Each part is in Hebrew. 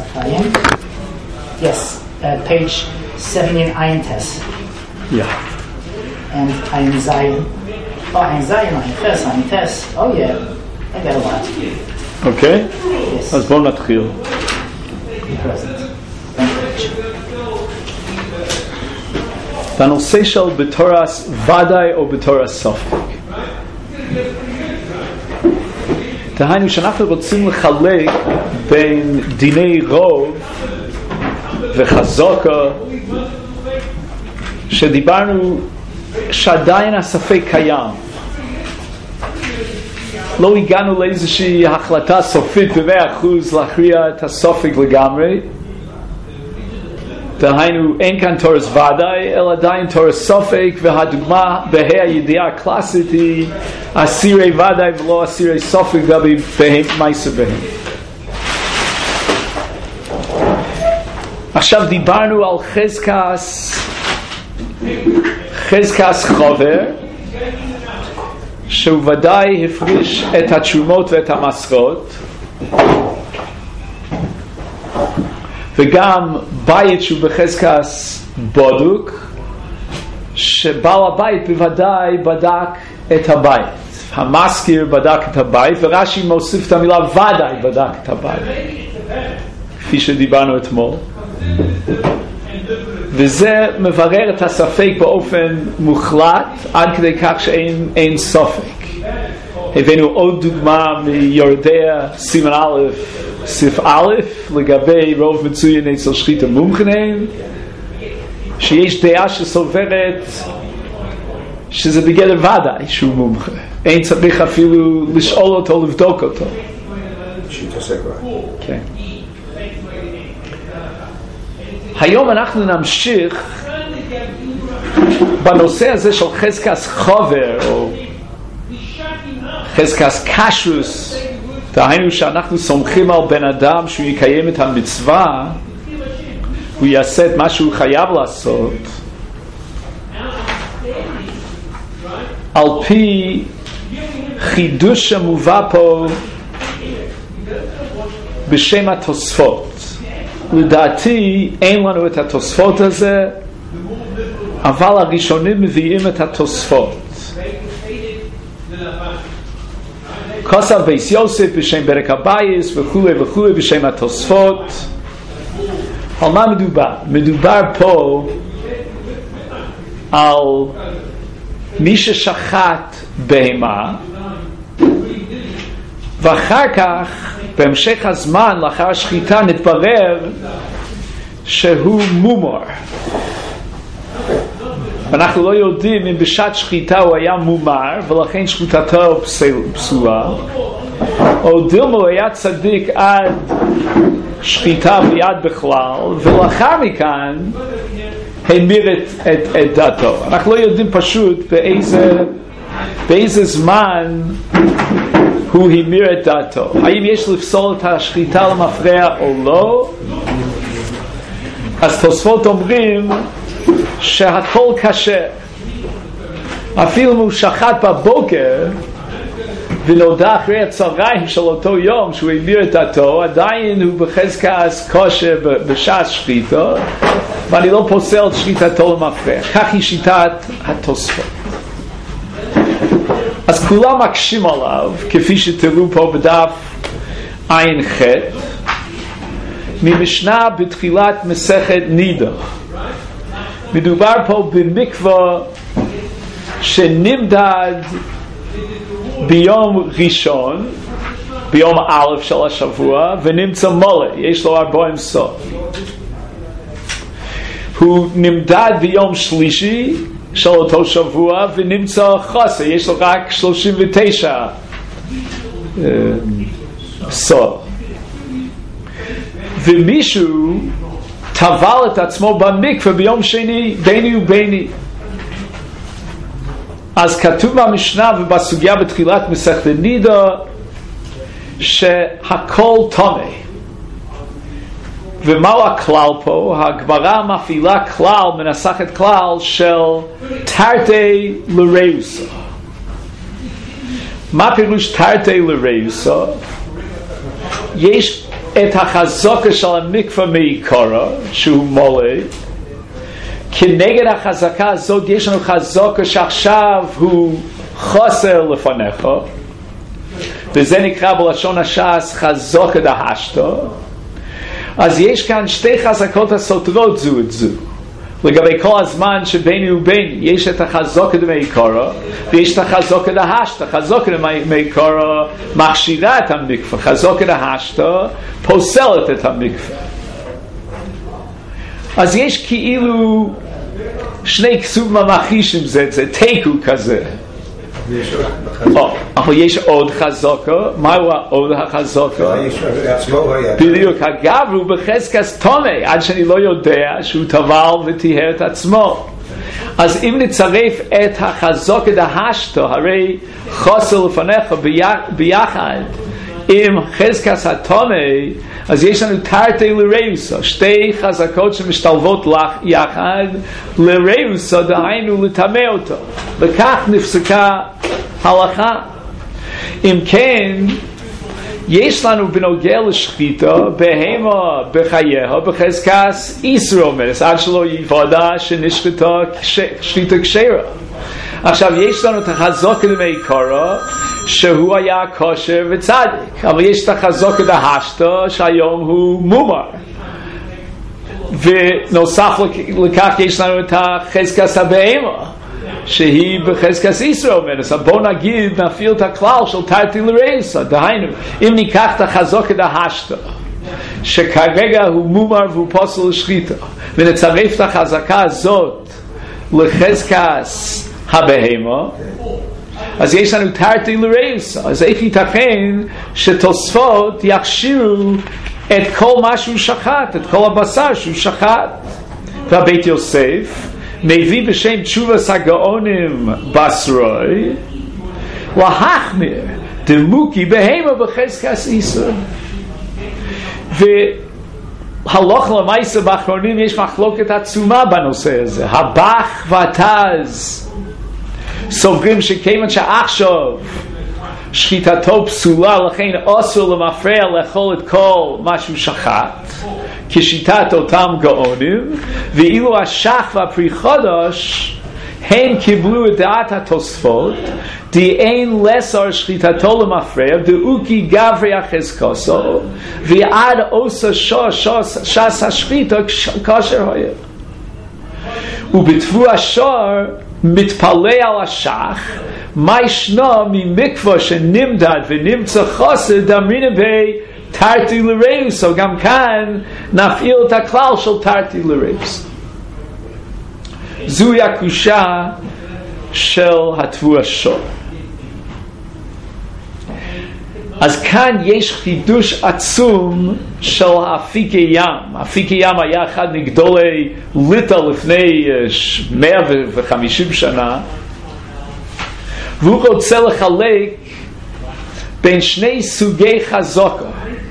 Yes, page 17, Ayin Tes. Yeah. And Ayin Zayin. Oh, Ayin Zayin, Ayin Tes. Oh yeah, I got a lot. Okay. Yes. אז בואו נתחיל. בנושא של בתורס ודאי או בתורס ספק. דהיינו שאנחנו רוצים לחלק בין דיני רוב וחזוקה, שדיברנו שעדיין הספק קיים. לא הגענו לאיזושהי החלטה סופית ב100% להכריע את הספק לגמרי. דהיינו אין כאן תורס ודאי אלא עדיין תורס ספק, והדוגמה בה"א הידיעה הקלאסית היא אסירי ודאי ולא אסירי ספק לגבי מעשה בהם. עכשיו דיברנו על חזקס חובר, שהוא ודאי הפריש את התשומות ואת המסרות, וגם בית שהוא בחזקס בודוק, שבעל הבית בוודאי בדק את הבית, המזכיר בדק את הבית, ורש"י מוסיף את המילה ודאי בדק את הבית, כפי שדיברנו אתמול. וזה מברר את הספק באופן מוחלט עד כדי כך שאין ספק. הבאנו עוד דוגמה מיורדיה סימן א' סעיף א' לגבי רוב מצוין אצל שחיתא מומחנין, שיש דעה שסוברת שזה בגדר ודאי שהוא מומחה, אין צריך אפילו לשאול אותו, לבדוק אותו. שיתעסק רק. כן. היום אנחנו נמשיך בנושא הזה של חזקס חובר או חזקס קשרוס, דהיינו שאנחנו סומכים על בן אדם שהוא יקיים את המצווה, הוא יעשה את מה שהוא חייב לעשות על פי חידוש שמובא פה בשם התוספות. לדעתי אין לנו את התוספות הזה, אבל הראשונים מביאים את התוספות. כוסף בייס יוסף בשם ברק הבייס וכו' וכו' בשם התוספות. על מה מדובר? מדובר פה על מי ששחט בהמה ואחר כך בהמשך הזמן לאחר השחיטה נתברר שהוא מומר. אנחנו לא יודעים אם בשעת שחיטה הוא היה מומר ולכן שחיטתו פסולה, או דילמה היה צדיק עד שחיטה ויד בכלל ולאחר מכן המיר את דתו. אנחנו לא יודעים פשוט באיזה זמן הוא המיר את דתו. האם יש לפסול את השחיטה למפרע או לא? אז תוספות אומרים שהכל קשה. אפילו אם הוא שחט בבוקר ונודע אחרי הצהריים של אותו יום שהוא המיר את דתו, עדיין הוא בחזקת כושר בשעת שחיטה, ואני לא פוסל את שחיטתו למפרע. כך היא שיטת התוספות. אז כולם מקשים עליו, כפי שתראו פה בדף עין ח' ממשנה בתחילת מסכת נידה. מדובר פה במקווה שנמדד ביום ראשון, ביום א' של השבוע, ונמצא מולה, יש לו 40 סוף. הוא נמדד ביום שלישי של אותו שבוע ונמצא חסר, יש לו רק 39 סוף. ומישהו טבל את עצמו במקווה ביום שני ביני וביני. אז כתוב במשנה ובסוגיה בתחילת מסכת נידה שהכל טמא. ומהו הכלל פה? הגמרא מפעילה כלל, מנסחת כלל של תרתי לרעוסה. מה פירוש תרתי לרעוסה? יש את החזקה של המקווה מעיקרה, שהוא מולד. כנגד החזקה הזאת יש לנו חזקה שעכשיו הוא חוסר לפניך, וזה נקרא בלשון הש"ס חזקה דהשתא. אז יש כאן שתי חזקות הסותרות זו את זו. לגבי כל הזמן שביני וביני יש את החזקה דמעיקרא ויש את החזקה דהשתא. חזקה דמעיקרא מכשירה את המקווה, חזקה דהשתא פוסלת את המקווה. אז יש כאילו שני כסוב ממחישים, זה תיקו כזה. אבל יש עוד חזקה. מהו עוד החזקה? בדיוק, הגבר הוא בחזקת טומא, עד שאני לא יודע שהוא טבל וטיהר את עצמו. אז אם נצרף את החזקה דהשתא, הרי חוסר לפניך ביחד עם חזקת הטומא, אז יש לנו תרתי לרעוסה, שתי חזקות שמשתלבות יחד לרעוסה, דהיינו לטמא אותו. וכך נפסקה הלכה. אם כן, יש לנו בנוגע לשחיטה בהמה בחייה בחזקת איסור אומרת, עד שלא יוודא שנשחטה שחיטה כשרה. עכשיו יש לנו את החזקה דמעיקרא שהוא היה כשר וצדיק, אבל יש את החזקה דהשתא שהיום הוא מומר, ונוסף לכך יש לנו את החזקת הבהמה שהיא בחזקת איסור אומרת. אז בואו נפעיל את הכלל של תרתי לרעוסה, דהיינו אם ניקח את החזקה דהשתא שכרגע הוא מומר והוא פוסל לשחיטה, ונצרף את החזקה הזאת לחזקת הבהמה, אז יש לנו תרתי לרעוסה. אז איך ייתכן שתוספות יכשירו את כל מה שהוא שחט, את כל הבשר שהוא שחט? והבית יוסף מביא בשם תשובס הגאונים בסרוי להחמיר דמוקי בהמה בחזקת איסור. והלוך למעשה באחרונים יש מחלוקת עצומה בנושא הזה. הבח והתז סוברים שכיוון שעכשיו שחיטתו פסולה, לכן אסור למפרע לאכול את כל מה שהוא שחט, כשיטת אותם גאונים. ואילו השח והפרי חודש הם קיבלו את דעת התוספות, די אין לסר שחיטתו למפרע, דאוקי גברי החזקוסו, ועד עושה שס השחיטה כשר היה. ובתבוא השור מתפלא על השח, מה ישנו ממקווה שנמדד ונמצא חוסר דאמרינן בי תרתי לרעוסה. גם כאן נפעיל את הכלל של תרתי לרעוסה. זוהי הקושה של התבוא השור. אז כאן יש חידוש עצום של אפיקי ים. אפיקי ים היה אחד מגדולי ליטא לפני 150 שנה, והוא רוצה לחלק בין שני סוגי חזקה.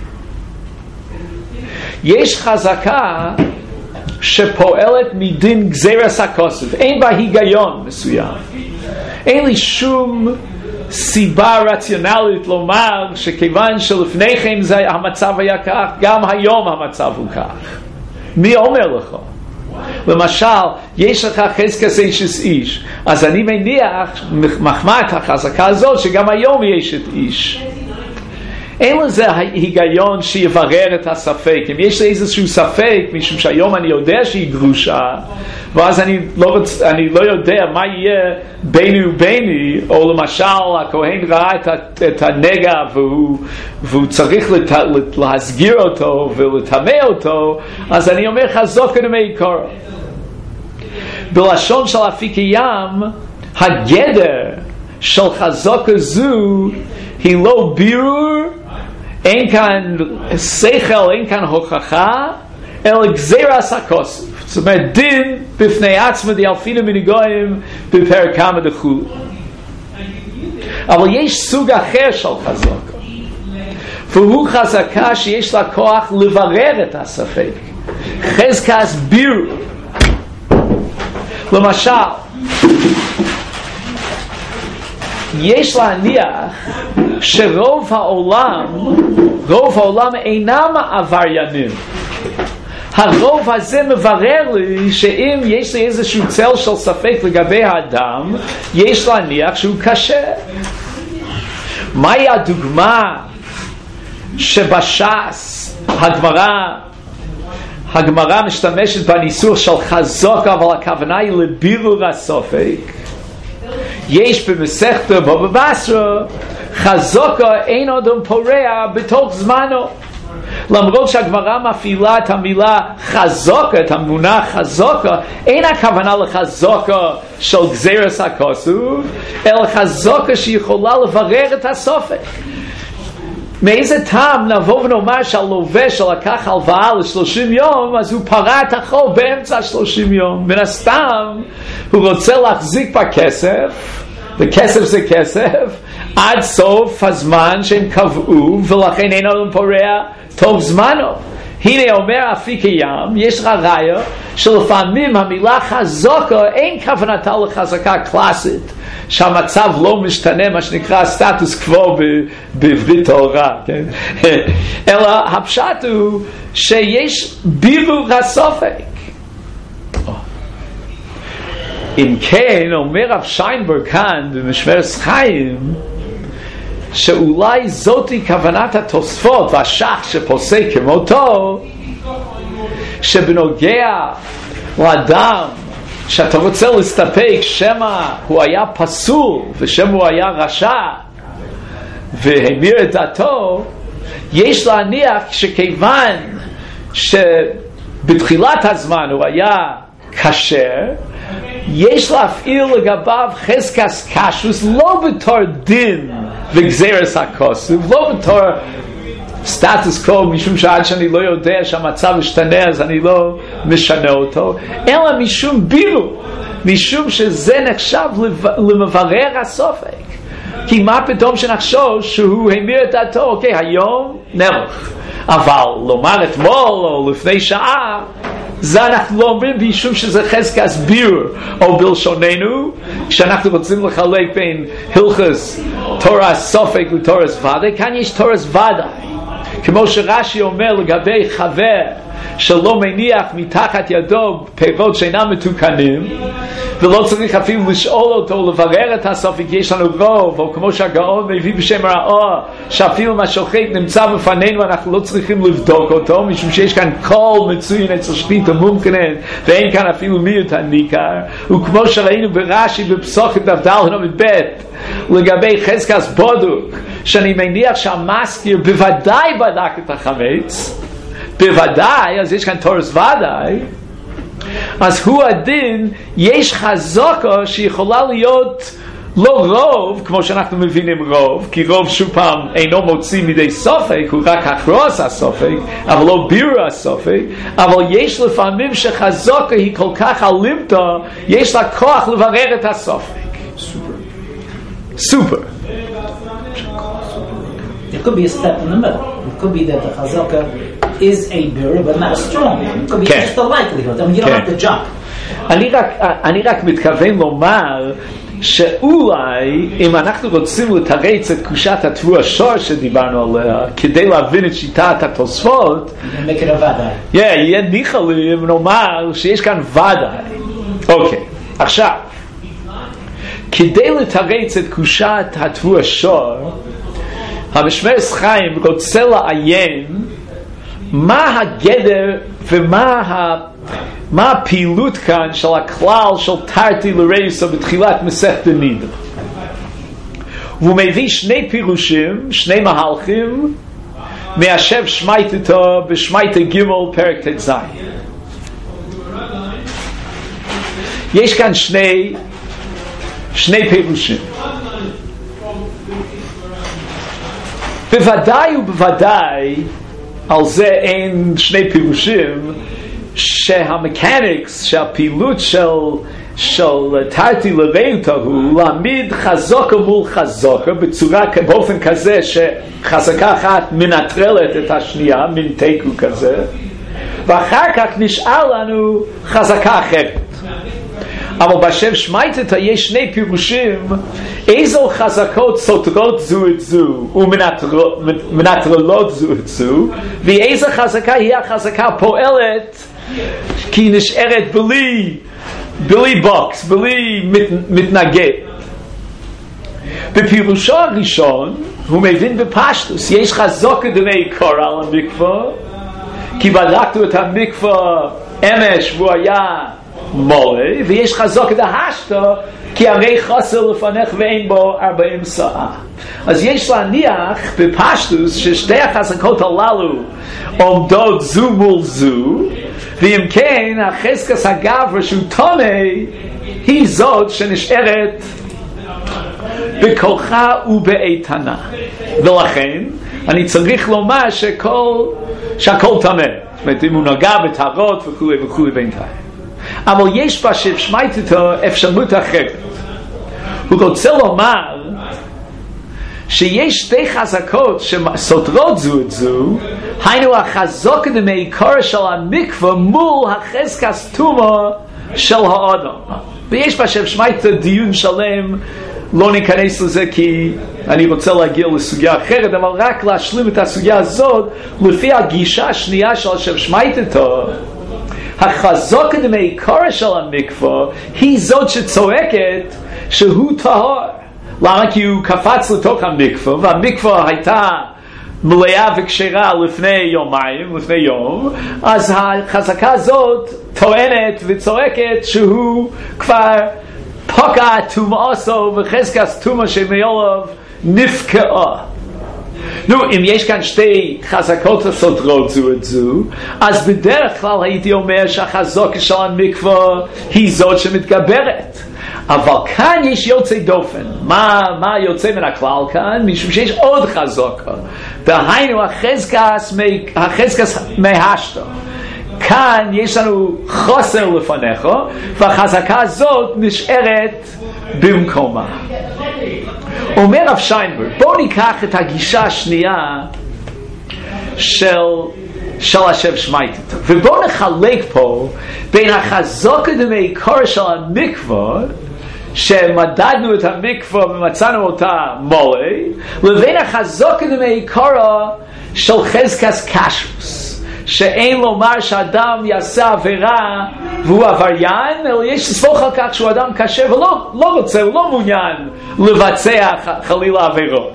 יש חזקה שפועלת מדין גזירס הכוסף, אין בה היגיון מסוים, אין לי שום סיבה רציונלית לומר שכיוון שלפני כן המצב היה כך, גם היום המצב הוא כך. מי אומר לך? למשל, יש לך חזקת איש, אז אני מניח מחמת החזקה הזאת שגם היום יש את איש. אין לזה היגיון שיברר את הספק. אם יש איזשהו ספק, משום שהיום אני יודע שהיא גרושה, ואז אני לא יודע מה יהיה ביני וביני, או למשל הכהן ראה את הנגע והוא צריך להסגיר אותו ולטמא אותו, אז אני אומר חזקה דמעיקרא. בלשון של אפיקי ים, הגדר של חזקה זו היא לא בירור, אין כאן שכל, אין כאן הוכחה, אלא גזירס הכוסף. זאת אומרת, דין בפני עצמו דאלפינא מנגויים בפרק כמה דכולי. אבל יש סוג אחר של חזקה, והוא חזקה שיש לה כוח לברר את הספק, חזקת בירור. למשל, יש להניח שרוב העולם אינם עבריינים. הרוב הזה מברר לי שאם יש לי איזשהו צל של ספק לגבי האדם, יש להניח שהוא קשה. מהי הדוגמה שבש"ס הגמרא משתמשת בניסוח של חזוקה, אבל הכוונה היא לבירור הספק? יש במסכת בבא בסרא, חזוקה אין אדם פורע בתוך זמנו. למרות שהגמרא מפעילה את המילה חזוקה, את המונח חזוקה, אין הכוונה לחזוקה של גזירס הכוסוף, אלא חזוקה שיכולה לברר את הספק. מאיזה טעם נבוא ונאמר שהלווה שלקח הלוואה ל30 יום, אז הוא פרע את החוב באמצע 30 יום. מן הסתם הוא רוצה להחזיק בכסף, וכסף זה כסף, עד סוף הזמן שהם קבעו, ולכן אין אדם פורע תוך זמנו. הנה אומר אפיק הים, יש לך ראיה שלפעמים המילה חזוקה אין כוונתה לחזקה קלאסית, שהמצב לא משתנה, מה שנקרא סטטוס קוו בעברית טהורה, כן? אלא הפשט הוא שיש בירור הספק. אם כן, אומר רב שיינברג כאן במשמרת חיים, שאולי זאתי כוונת התוספות והשח שפוסק כמותו, שבנוגע לאדם שאתה רוצה להסתפק שמא הוא היה פסול ושמא הוא היה רשע והמיר את דעתו, יש להניח שכיוון שבתחילת הזמן הוא היה כשר, יש להפעיל לגביו חזקת קשרוס, לא בתור דין וגזירס הכוסף, לא בתור סטטוס קו, משום שעד שאני לא יודע שהמצב משתנה אז אני לא משנה אותו, אלא משום בירור, משום שזה נחשב למברר הספק. כי מה פתאום שנחשוב שהוא המיר את דעתו, אוקיי, היום נלך, אבל לומר אתמול או לפני שעה, זה אנחנו לא אומרים משום שזה חזקת בירור, או בלשוננו כשאנחנו רוצים לחלק בין הלכות תורה ספק לתורה ודאי, כאן יש תורה ודאי, כמו שרש"י אומר לגבי חבר שלא מניח מתחת ידו פירות שאינם מתוקנים, ולא צריך אפילו לשאול אותו לברר את הספק, יש לנו רוב, או כמו שהגאון מביא בשם רעה, שאפילו מה שוחק נמצא בפנינו אנחנו לא צריכים לבדוק אותו, משום שיש כאן כל מצוין אצל שפיטה מומכנן, ואין כאן אפילו מיעוט הניכר. וכמו שראינו ברש"י בפסוק דף ד' ב' לגבי חזקת בודוק, שאני מניח שהמזכיר בוודאי בדק את החמץ, בוודאי, אז יש כאן תורס ודאי, אז הוא הדין, יש חזוקה שיכולה להיות לא רוב, כמו שאנחנו מבינים רוב, כי רוב שוב פעם אינו מוציא מידי ספק, הוא רק הכרוס הספק, אבל לא בירור הספק, אבל יש לפעמים שחזוקה היא כל כך אלימתא, יש לה כוח לברר את הספק. Super. It could be a step in the middle. It could be that the chazaka is a birur, but not a strong one. It could be just the likelihood. I mean, you don't have to jump. אני רק מתכוון לומר שאולי אם אנחנו רוצים לתרץ את קושת התבואה שור שדיברנו עליה כדי להבין את שיטת התוספות, יהיה ניחא לי אם נאמר שיש כאן ודאי. אוקיי, עכשיו כדי לתרץ את קושת התבואה שור, המשמרת חיים רוצה לעיין מה הגדר ומה הפעילות כאן של הכלל של תרתי לרייסו בתחילת מסכת נידה. והוא מביא שני פירושים, שני מהלכים מהשב שמייתתו בשמייתה ג' פרק ט"ז. יש כאן שני פירושים. בוודאי ובוודאי על זה אין שני פירושים שהמקניקס, שהפעילות של תרתי לרייתו הוא להעמיד חזוקה מול חזוקה באופן כזה שחזקה אחת מנטרלת את השנייה, מין תיקו כזה, ואחר כך נשאר לנו חזקה אחרת. אבל בשם שמייטתא יש שני פירושים איזו חזקות סותרות זו את זו ומנטרלות זו את זו, ואיזו חזקה היא החזקה פועלת כי היא נשארת בלי בוקס, בלי מתנגד. בפירושו הראשון הוא מבין בפשטוס, יש חזוקה דמי קורא על המקווה, כי בדקנו את המקווה אמש והוא היה מולי, ויש חזוקה דהשתו כי הרי חוסר לפניך ואין בו 40 שעה. אז יש להניח בפשטוס ששתי החזקות הללו עומדות זו מול זו, ואם כן החזקת הגבר שהוא תומי היא זאת שנשארת בכוחה ובאיתנה, ולכן אני צריך לומר שהכל תמה, זאת אומרת אם הוא נגע בטהרות וכו' וכו' בינתיים. אבל יש בשם שמייטתא אפשרות אחרת. הוא רוצה לומר שיש שתי חזקות שסותרות זו את זו, היינו החזוקה דמעיקרא של המקווה מול החזקת טומאה של האדם. ויש בשם שמייטתא דיון שלם, לא ניכנס לזה כי אני רוצה להגיע לסוגיה אחרת, אבל רק להשלים את הסוגיה הזאת. לפי הגישה השנייה של השם שמייטתא, החזוקה דמעיקרא של המקווה היא זאת שצועקת שהוא טהור. למה? כי הוא קפץ לתוך המקווה, והמקווה הייתה מלאה וכשרה לפני יומיים, לפני יום, אז החזקה הזאת טוענת וצועקת שהוא כבר פוקע טומאתו וחזקת טומאה שמעליו נפקעה. אם יש כאן שתי חזקות הסותרות זו את זו, אז בדרך כלל הייתי אומר שהחזוקה של המקווה היא זאת שמתגברת. אבל כאן יש יוצא דופן. מה יוצא מן הכלל כאן? משום שיש עוד חזוקה. דהיינו החזקת מהשתו. כאן יש לנו חוסר לפניך, והחזקה הזאת נשארת במקומה. אומר רב שיינברג, בואו ניקח את הגישה השנייה של השם שמייטתא, ובואו נחלק פה בין החזוקה דמעיקרא של המקווה, שמדדנו את המקווה ומצאנו אותה מולי, לבין החזוקה דמעיקרא של חזקת כשרוס, שאין לומר שאדם יעשה עבירה והוא עבריין, אלא יש לסמוך על כך שהוא אדם כשר ולא רוצה, הוא לא מעוניין לבצע חלילה עבירות.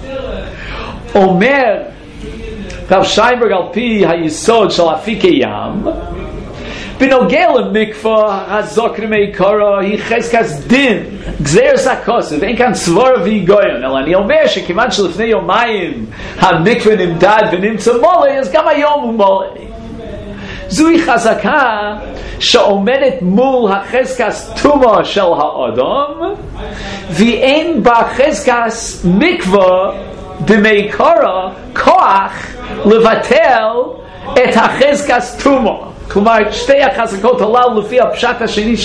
אומר רב שיינברג על פי היסוד של אפיקי ים, בנוגע למקווה החזוקה דמעיקרא היא חזקת דין, גזירס הכוסף, אין כאן סבורה והיגיון, אלא אני אומר שכיוון שלפני יומיים המקווה נמדד ונמצא מולי, אז גם היום הוא מולי. זוהי חזקה שעומדת מול החזקת טומאה של האדם, ואין בה חזקת מקווה דמעיקרא כוח לבטל את החזקת טומאה. כלומר, שתי החזקות הללו לפי הפשט השני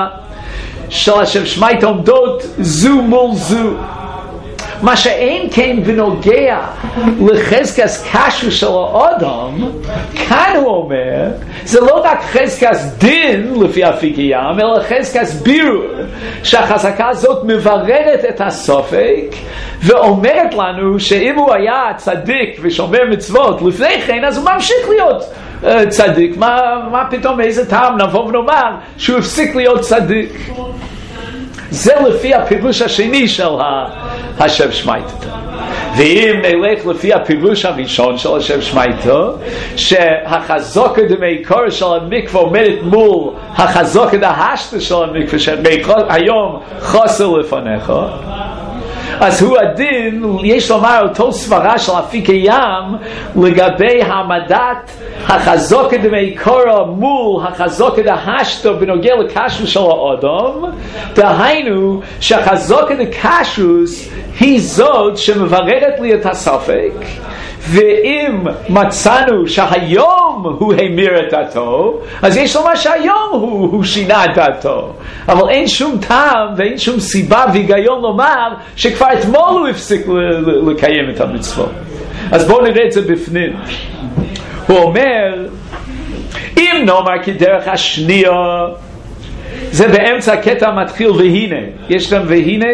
של השם שמייטתא עומדות זו מול זו. מה שאין כן בנוגע לחזקת כשרות של האדם, כאן הוא אומר, זה לא רק חזקת דין לפי אפיקי ים, אלא חזקת בירור, שהחזקה הזאת מבררת את הספק, ואומרת לנו שאם הוא היה צדיק ושומר מצוות לפני כן, אז הוא ממשיך להיות צדיק. מה פתאום, איזה טעם נבוא ונאמר שהוא הפסיק להיות צדיק? זה לפי הפירוש השני של השם שמייטתא. ואם נלך לפי הפירוש הראשון של השם שמייטתא, שהחזוקה דמעיקרא של המקווה עומדת מול החזוקה דהשתא של המקווה, שהיום חוסר לפניך, אז הוא הדין, יש לומר אותו סברה של אפיקי ים לגבי העמדת החזוקה דמעיקרא מול החזוקה דהשתא בנוגע לכשרות של האדם, דהיינו שהחזוקה דכשרות היא זאת שמבררת לי את הספק, ואם מצאנו שהיום הוא המיר את דעתו, אז יש לומר שהיום הוא שינה את דעתו. אבל אין שום טעם ואין שום סיבה והיגיון לומר שכבר אתמול הוא הפסיק לקיים את המצוות. אז בואו נראה את זה בפנים. הוא אומר, אם נאמר כדרך השנייה, זה באמצע הקטע מתחיל והנה. יש גם והנה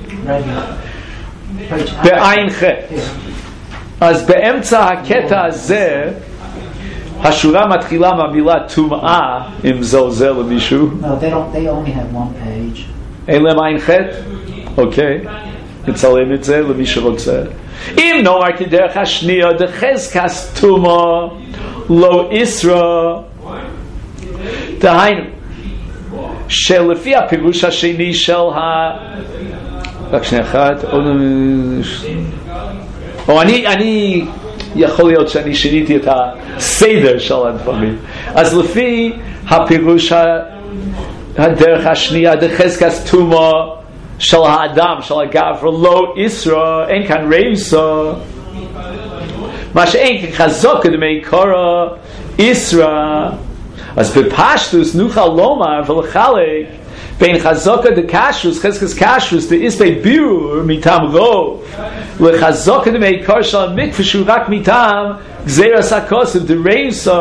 בעין ח'. אז באמצע הקטע הזה השורה מתחילה מהמילה טומאה, אם זה עוזר למישהו. No, they only have one page. אין להם עין ח'? אוקיי. נצלם את זה למי שרוצה. אם נאמר כדרך השנייה דחזקס טומאה לא איסרא, דהיינו שלפי הפירוש השני של רק שנייה אחת, או אני יכול להיות שאני שיניתי את הסדר של הדברים. אז לפי הפירוש הדרך השנייה דחזקס טומאה של האדם, של הגבר, לא איסרא, אין כאן רייסה, מה שאין כחזוק דמי קורא איסרא. אז בפשטוס נוכל לומר ולחלק בין חזוקה דקשרוס, חזקס קשרוס, דאיסבי בירור מטעם רוב, לחזוקה דמי קורא של המקווה שהוא רק מטעם גזירס הכוסף דרייסה.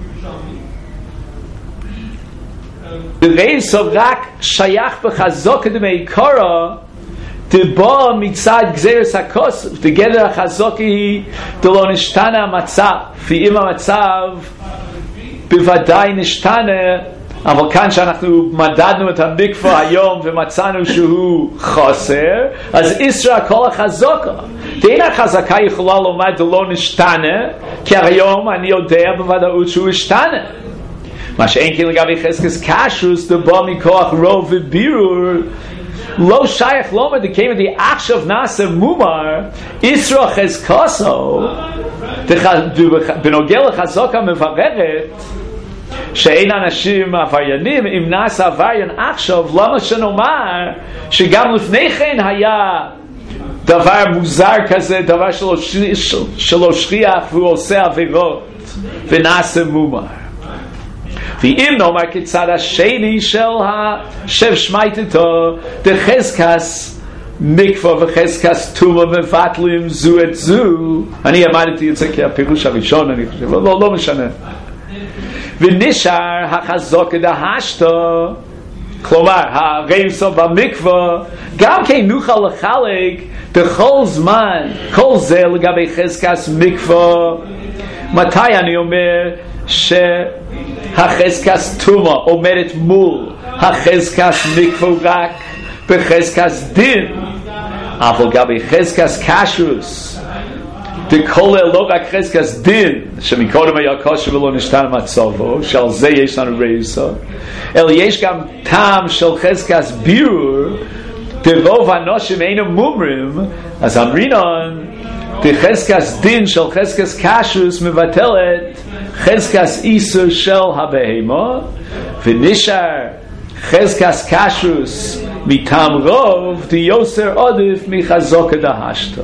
דרייסה רק שייך בחזוקה דמי קורא דבא מצד גזירס הכוסף. דגדר החזוקה היא דלא נשתנה המצב, ואם המצב בוודאי נשתנה, אבל כאן שאנחנו מדדנו את המקווה היום ומצאנו שהוא חוסר, אז איסרא כל החזוקה. דין החזקה יכולה לומר דלא נשתנה, כי היום אני יודע בוודאות שהוא השתנה. מה שאין כי לגבי חזקס קשרוס דבא מכוח רוב ובירור, לא שייך לומר דקיימה די עכשיו נעשה מומר איסרא חזקסו. בנוגע לחזוקה מבררת שאין אנשים עבריינים. אם נעשה עבריין עכשיו, למה שנאמר שגם לפני כן היה דבר מוזר כזה, דבר שלא שכיח והוא עושה עבירות ונעשה מומר? ואם נאמר כצד השני של השב שמייתתו דחזקס מקווה וחזקס טומאה מבטלים זו את זו, אני אמרתי את זה כהפירוש הראשון, אני חושב, לא משנה. ונשאר החזוקה דהשתא, כלומר הרייסה במקווה, גם כן נוכל לחלק בכל זמן כל זה לגבי חזקס מקווה. מתי אני אומר שהחזקס טומאה עומדת מול החזקס מקווה רק בחזקס דין, אבל גם בחזקס קשרוס דכולל לא רק חזקס דין שמקודם היה כושר ולא נשתנה מצבו, שעל זה יש לנו רייסה, אלא יש גם טעם של חזקס בירור דרוב האנשים אינם מומרים. אז אמרינן דחזקס דין של חזקס קשרוס מבטלת חזקס איסור של הבהמה, ונשאר חזקס קשרוס מטעם רוב דיוסר עודף מחזוקה דהשתא.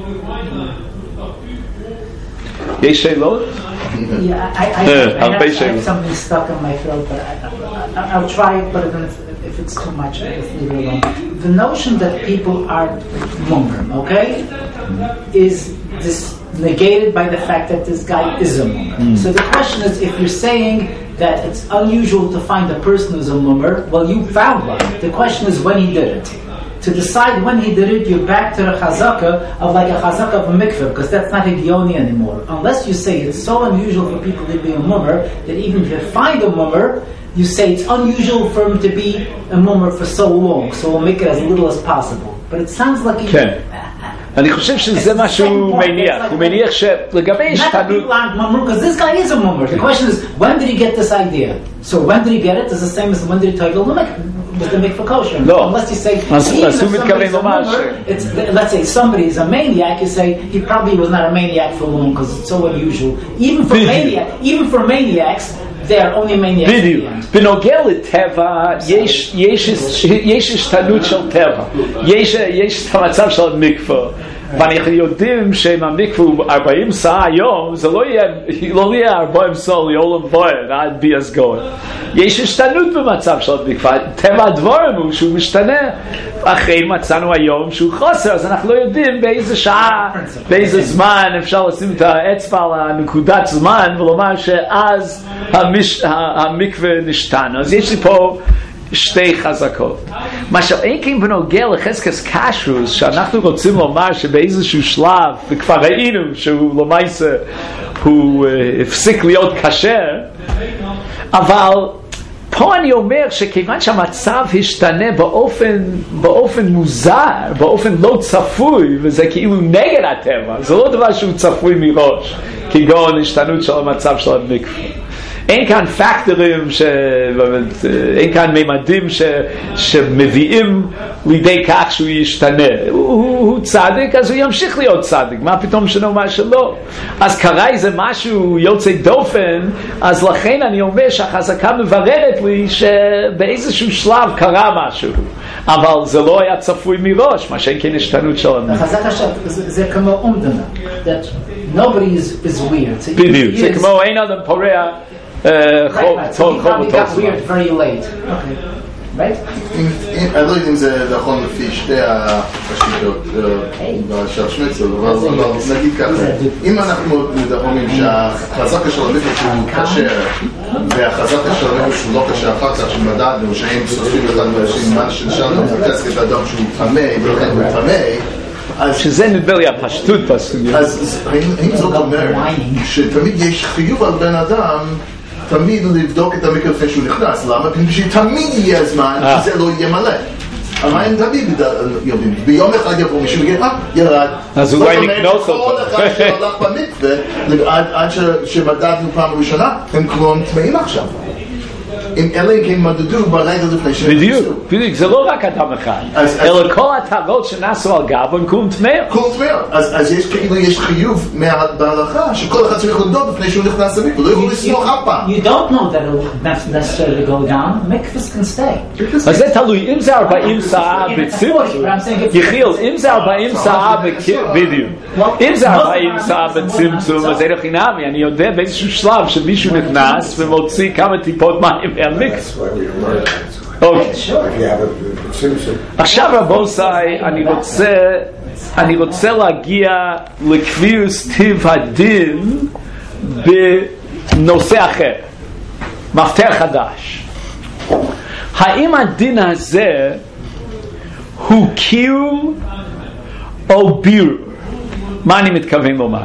יש שאלות? Yeah, I have something stuck in my throat, but I'll try it, but if it's too much, I'll just leave it alone. The notion that people are mumrim, okay, is this negated by the fact that this guy is a mummer. So the question is, if you're saying that it's unusual to find a person who's a mummer, well, you found one. The question is when he did it. To decide when he did it, you're back to the chazaka of like a chazaka of a mikveh, because that's not higioni anymore. Unless you say it's so unusual for people to be a mummer, that even if you find a mummer, you say it's unusual for him to be a mummer for so long, so we'll make it as little as possible. But it sounds like אני חושב שזה משהו מניח. הוא מניח שלגבי השתנות... Because this guy is a mummer. The question is, when did he get this idea? So when did he get it? It's the same as when did he take the mikveh kosher. Unless you say, even if somebody's a mummer, let's say somebody is a maniac, you say, he probably was not a maniac for long because it's so unusual. Even for maniacs, they are only maniacs. בדיוק. בנוגע לטבע, יש השתנות של טבע. יש את המצב של המקווה. ואנחנו יודעים שאם המקווה הוא 40 שעה היום, זה לא יהיה 40 שעה לעולם ועד עד ביאס גאון. יש השתנות במצב של המקווה. טבע הדברים הוא שהוא משתנה. אחרי מצאנו היום שהוא חוסר, אז אנחנו לא יודעים באיזה שעה, באיזה זמן אפשר לשים את האצבע על הנקודת זמן ולומר שאז המקווה נשתנה. אז יש לי פה שתי חזקות. מה שאין כן בנוגע לחזקת כשרוס, שאנחנו רוצים לומר שבאיזשהו שלב, וכבר ראינו שהוא למעשה, הוא הפסיק להיות כשר, אבל פה אני אומר שכיוון שהמצב השתנה באופן מוזר, באופן לא צפוי, וזה כאילו נגד הטבע, זה לא דבר שהוא צפוי מראש, כגון השתנות של המצב של המקווה. אין כאן פקטורים, אין כאן ממדים שמביאים לידי כך שהוא ישתנה. הוא צדיק, אז הוא ימשיך להיות צדיק. מה פתאום שנאמר שלא? אז קרה איזה משהו יוצא דופן, אז לכן אני אומר שהחזקה מבררת לי שבאיזשהו שלב קרה משהו. אבל זה לא היה צפוי מראש, מה שאין כן השתנות של המקווה. החזקה זה כמו אומדנה. Nobody is weird. בדיוק, זה כמו אין אדם פורע so he probably got weird very late. Okay. Right? אני לא יודע אם זה נכון לפי שתי השיטות של שמיצל, אבל נגיד ככה, אם אנחנו אומרים שהחזקה של המקווה שהוא כשר והחזקה של המקווה שהוא לא כשר אחר כך שמדדנו שהם סופרים אחד מה ששאלנו מתעסק את האדם שהוא טמא ולכן הוא טמא, שזה נדבר לי הפשטות בסוגיה. אז האם זאת אומרת שתמיד יש חיוב על בן אדם תמיד לבדוק את המקווה לפני שהוא נכנס? למה? שתמיד יהיה זמן שזה לא יהיה מלא. אבל הם תמיד יודעים, ביום אחד יבוא מישהו ויגיד, ירד. אז אולי נקנוס אותו. כל אחד שהולך במקווה עד שמדדנו פעם ראשונה הם כלום טמאים עכשיו. אם אלא אם כן מדדו ברגע לפני שהם נכנסו. בדיוק, זה לא רק אדם אחד, אלא כל הטהרות שנעשו על גב הם כולם טמאים. כולם טמאים. אז יש חיוב בהלכה שכל אחד צריך לדעת לפני שהוא נכנס למקווה, לא יכול לסמוך אף פעם. You don't know that it will necessarily go down, mikvahs can stay. אז זה תלוי, אם זה 40 שעה בצמצום, יחיל, אם זה 40 שעה בדיוק, אם זה 40 שעה בצמצום, אז אין חינמי, אני יודע באיזשהו שלב שמישהו נכנס ומוציא כמה טיפות מים עכשיו רבוסי, אני רוצה להגיע לקביעות טיב הדין בנושא אחר, מפתח חדש. האם הדין הזה הוא קיום או בירור? מה אני מתכוון לומר?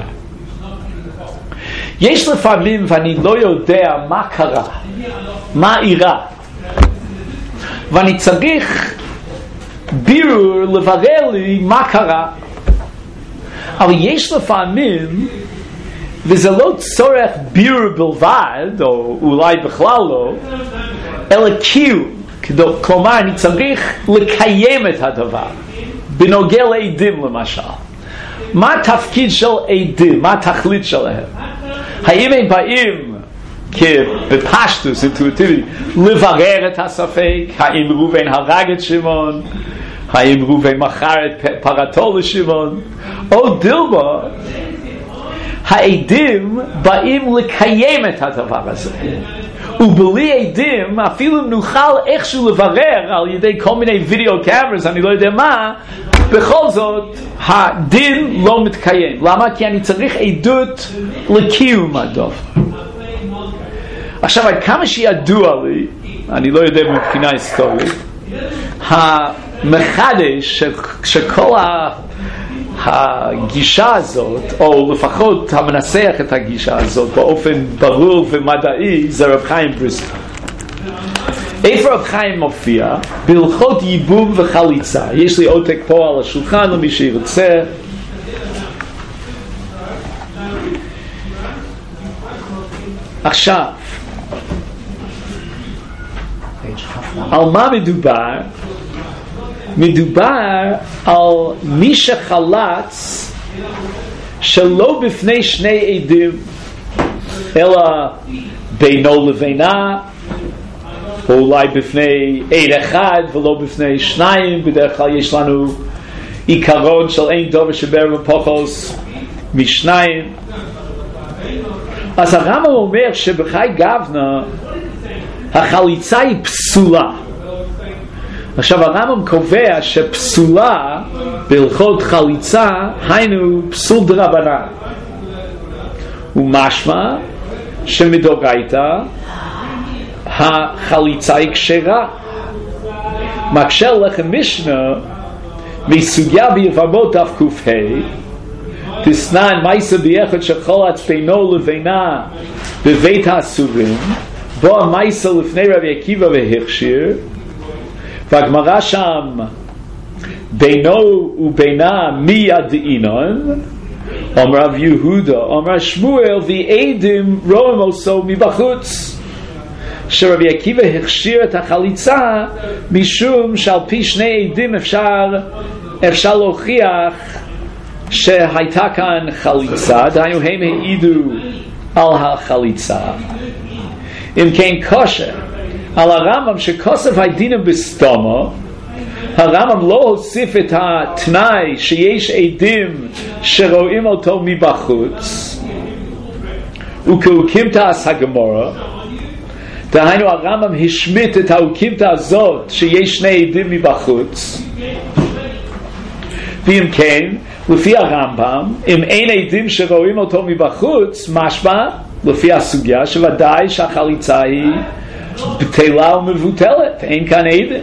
יש לפעמים ואני לא יודע מה קרה, מה אירע, ואני צריך בירור לברר לי מה קרה. אבל יש לפעמים, וזה לא צורך בירור בלבד, או אולי בכלל לא, אלא קיום. כלומר, אני צריך לקיים את הדבר, בנוגע לעדים למשל. מה התפקיד של עדים? מה התכלית שלהם? האם הם באים בפשטוס אינטואיטיבי לברר את הספק? האם ראובן הרג את שמעון? האם ראובן מכר את פרתו לשמעון? או דילמה, העדים באים לקיים את הדבר הזה, ובלי עדים אפילו נוכל איכשהו לברר על ידי כל מיני וידאו קאמרס, אני לא יודע מה, בכל זאת הדין לא מתקיים. למה? כי אני צריך עדות לקיום הדבר. עכשיו, עד כמה שידוע לי, אני לא יודע מבחינה היסטורית, המחדש שכל הגישה הזאת, או לפחות המנסח את הגישה הזאת באופן ברור ומדעי, זה רב חיים בריסקין. איפה רב חיים מופיע? בהלכות ייבום וחליצה. יש לי עותק פה על השולחן למי שירצה. עכשיו, על מה מדובר? מדובר על מי שחלץ שלא בפני שני עדים, אלא בינו לבינה, או אולי בפני עד אחד ולא בפני שניים. בדרך כלל יש לנו עיקרון של אין דבר שבר ופוחוס משניים. אז הרמב"ם אומר שבחי גוונה החליצה היא פסולה. עכשיו הרמב"ם קובע שפסולה בהלכות חליצה היינו פסול דרבנן, ומשמע שמדאורייתא החליצה היא כשרה, מקשה לכם משנה מסוגיה ביבמות דף ק"ה תסנן מייסה ביחד שחולץ בינו לבינה בבית האסורים בו המייסה לפני רבי עקיבא והכשיר והגמרא שם בינו ובינה מידעינן אמר רב יהודה אמר שמואל ועדים רואים עושו מבחוץ שרבי עקיבא הכשיר את החליצה משום שעל פי שני עדים אפשר להוכיח שהייתה כאן חליצה, דהיינו הם העידו על החליצה. אם כן קשה על הרמב"ם שכוסף הדינים בסתומה, הרמב"ם לא הוסיף את התנאי שיש עדים שרואים אותו מבחוץ וכאוקימתא הגמרא, דהיינו הרמב"ם השמיט את האוקימתא הזאת שיש שני עדים מבחוץ. ואם כן, לפי הרמב"ם, אם אין עדים שרואים אותו מבחוץ, משמע, לפי הסוגיה, שוודאי שהחליצה היא בטלה ומבוטלת, אין כאן עדים.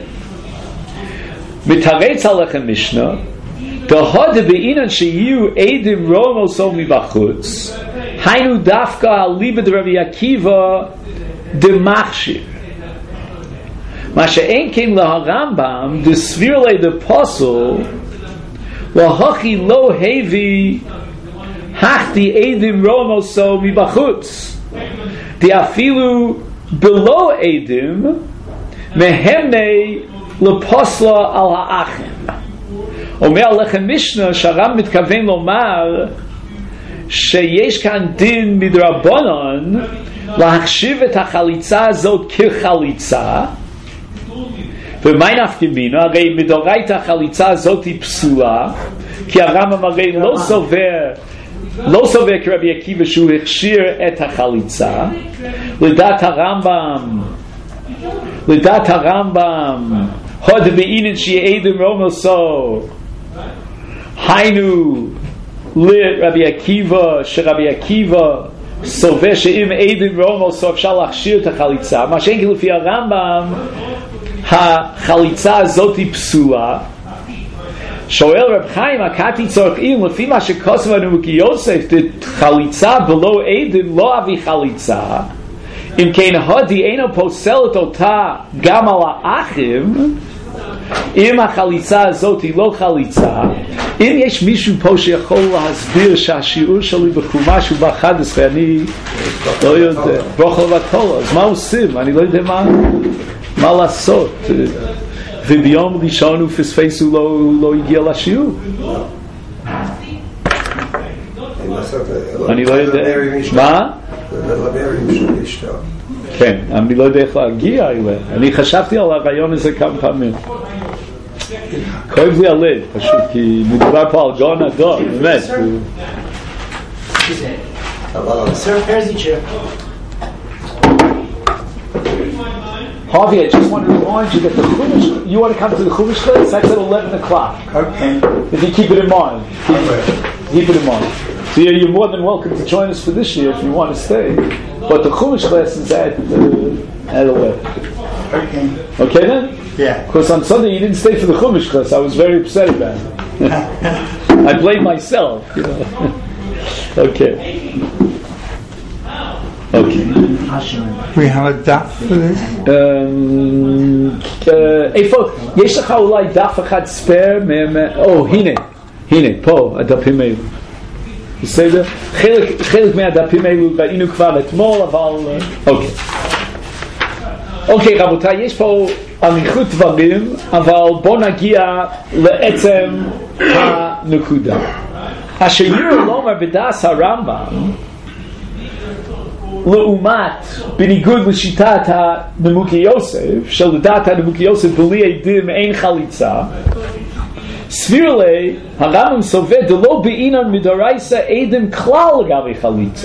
מתרץ עליכם משנה, דהוד בעינן שיהיו עדים רואים אותו מבחוץ, היינו דווקא על ליבא דרבי עקיבא דמכשיר. מה שאין כן להרמב"ם, דסביר לי דפוסל, והוכי לא הביא הכתי עדים רואים אותו מבחוץ. אפילו בלא עדים, מהמני לפוסלה על האחים. אומר לכם משנה שהרמב"ם מתכוון לומר שיש כאן דין מדרבנן להחשיב את החליצה הזאת כחליצה, ומה נפקא מינה? הרי מדאורייתא החליצה הזאת היא פסולה, כי הרמב"ם הרי לא סובר כרבי עקיבא שהוא הכשיר את החליצה. לדעת הרמב"ם הוד בעינן שיהיה עדים רואים אותו, היינו לרבי עקיבא, שרבי עקיבא סובר שאם עדים רואים אותו אפשר להכשיר את החליצה. מה שאין כי לפי הרמב"ם החליצה הזאת היא פסולה. שואל רב חיים הקטי צורכאים, לפי מה שכוסף לנו כיוסף, חליצה בלא עדים לא אבי חליצה. אם כן הודי אינו פוסלת אותה גם על האחים, אם החליצה הזאת היא לא חליצה. אם יש מישהו פה שיכול להסביר שהשיעור שלי בחומש הוא ב-11, אני לא יודע, ברוך לבטולה, אז מה עושים? אני לא יודע מה לעשות. וביום ראשון הוא פספס, הוא לא הגיע לשיעור. אני לא יודע. מה? כן, אני לא יודע איך להגיע אליה. אני חשבתי על הרעיון הזה כמה פעמים. כואב לי הלב, פשוט, כי מדובר פה על גאון הדור, באמת. Harvey, I just want to remind you that the Chumash, you want to come to the Chumash class? That's at 11 o'clock. Okay. If you keep it in mind. Keep it in mind. So you're more than welcome to join us for this year if you want to stay. But the Chumash class is at 11. Okay. Okay then? Yeah. Because on Sunday you didn't stay for the Chumash class. I was very upset about it. I blame myself, you know. Okay. Okay. We have a daf for this? איפה, יש לך אולי דף אחד ספר? הנה, פה, הדפים האלו. בסדר? חלק מהדפים האלו ראינו כבר אתמול, אבל... אוקיי, רבותיי, יש פה אריכות דברים, אבל בוא נגיע לעצם הנקודה. אשר יראה לומר בדעת הרמב"ם, לעומת, בניגוד לשיטת הנמוקי יוסף, שלדעת הנמוקי יוסף בלי עדים אין חליצה, סביר לי, הרמב"ם סובר דלא בעינן מדרייסה עדים כלל לגבי חליצה.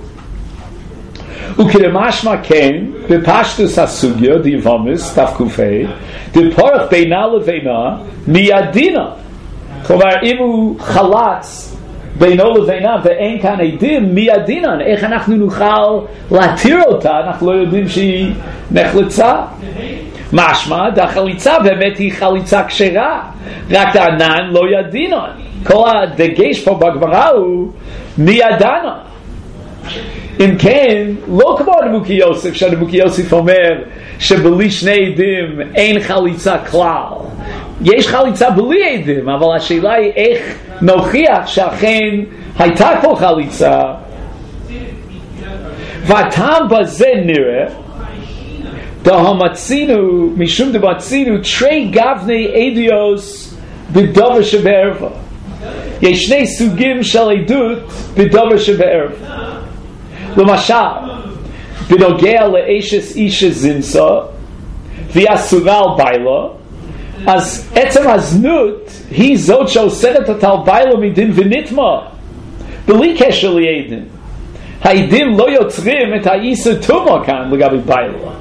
וכדמשמע כן, בפשטוס הסוגיה, דיבומס, תק"ה, דפורח בינה לבינה מידינה. כלומר, אם הוא חלץ בינו לבינה ואין כאן עדים, מי הדינן? איך אנחנו נוכל להתיר אותה? אנחנו לא יודעים שהיא נחלצה. משמע, החליצה באמת היא חליצה כשרה, רק הענן לא ידינן. כל הדגש פה בגמרא הוא מי ידענה. אם כן, לא כמו הנמוקי יוסף, שהנמוקי יוסף אומר שבלי שני עדים אין חליצה כלל. יש חליצה בלי עדים, אבל השאלה היא איך נוכיח שאכן הייתה פה חליצה. והטעם בזה נראה דהמצינו, משום דמצינו תרי גבני עדיוס בדבר שבערבה. יש שני סוגים של עדות בדבר שבערבה. למשל, בנוגע לאשס אישה זינסה והיא אסורה על בילה, אז עצם הזנות היא זאת שאוסרת אותה על בילה מדין ונטמע בלי קשר לעדים. העדים לא יוצרים את האיסור טומאה כאן לגבי בילה.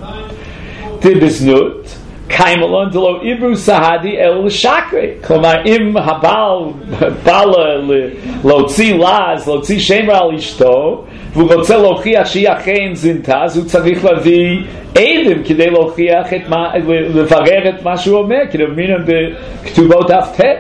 בזנות קיימלון דלא עברו סהדי אלא לשקרי. כלומר, אם הבעל בא להוציא לז, להוציא שם רע על אשתו, והוא רוצה להוכיח שהיא אכן זינתה, אז הוא צריך להביא עדים כדי להוכיח לברר את מה שהוא אומר, כדי להאמין בכתובות אף ט'.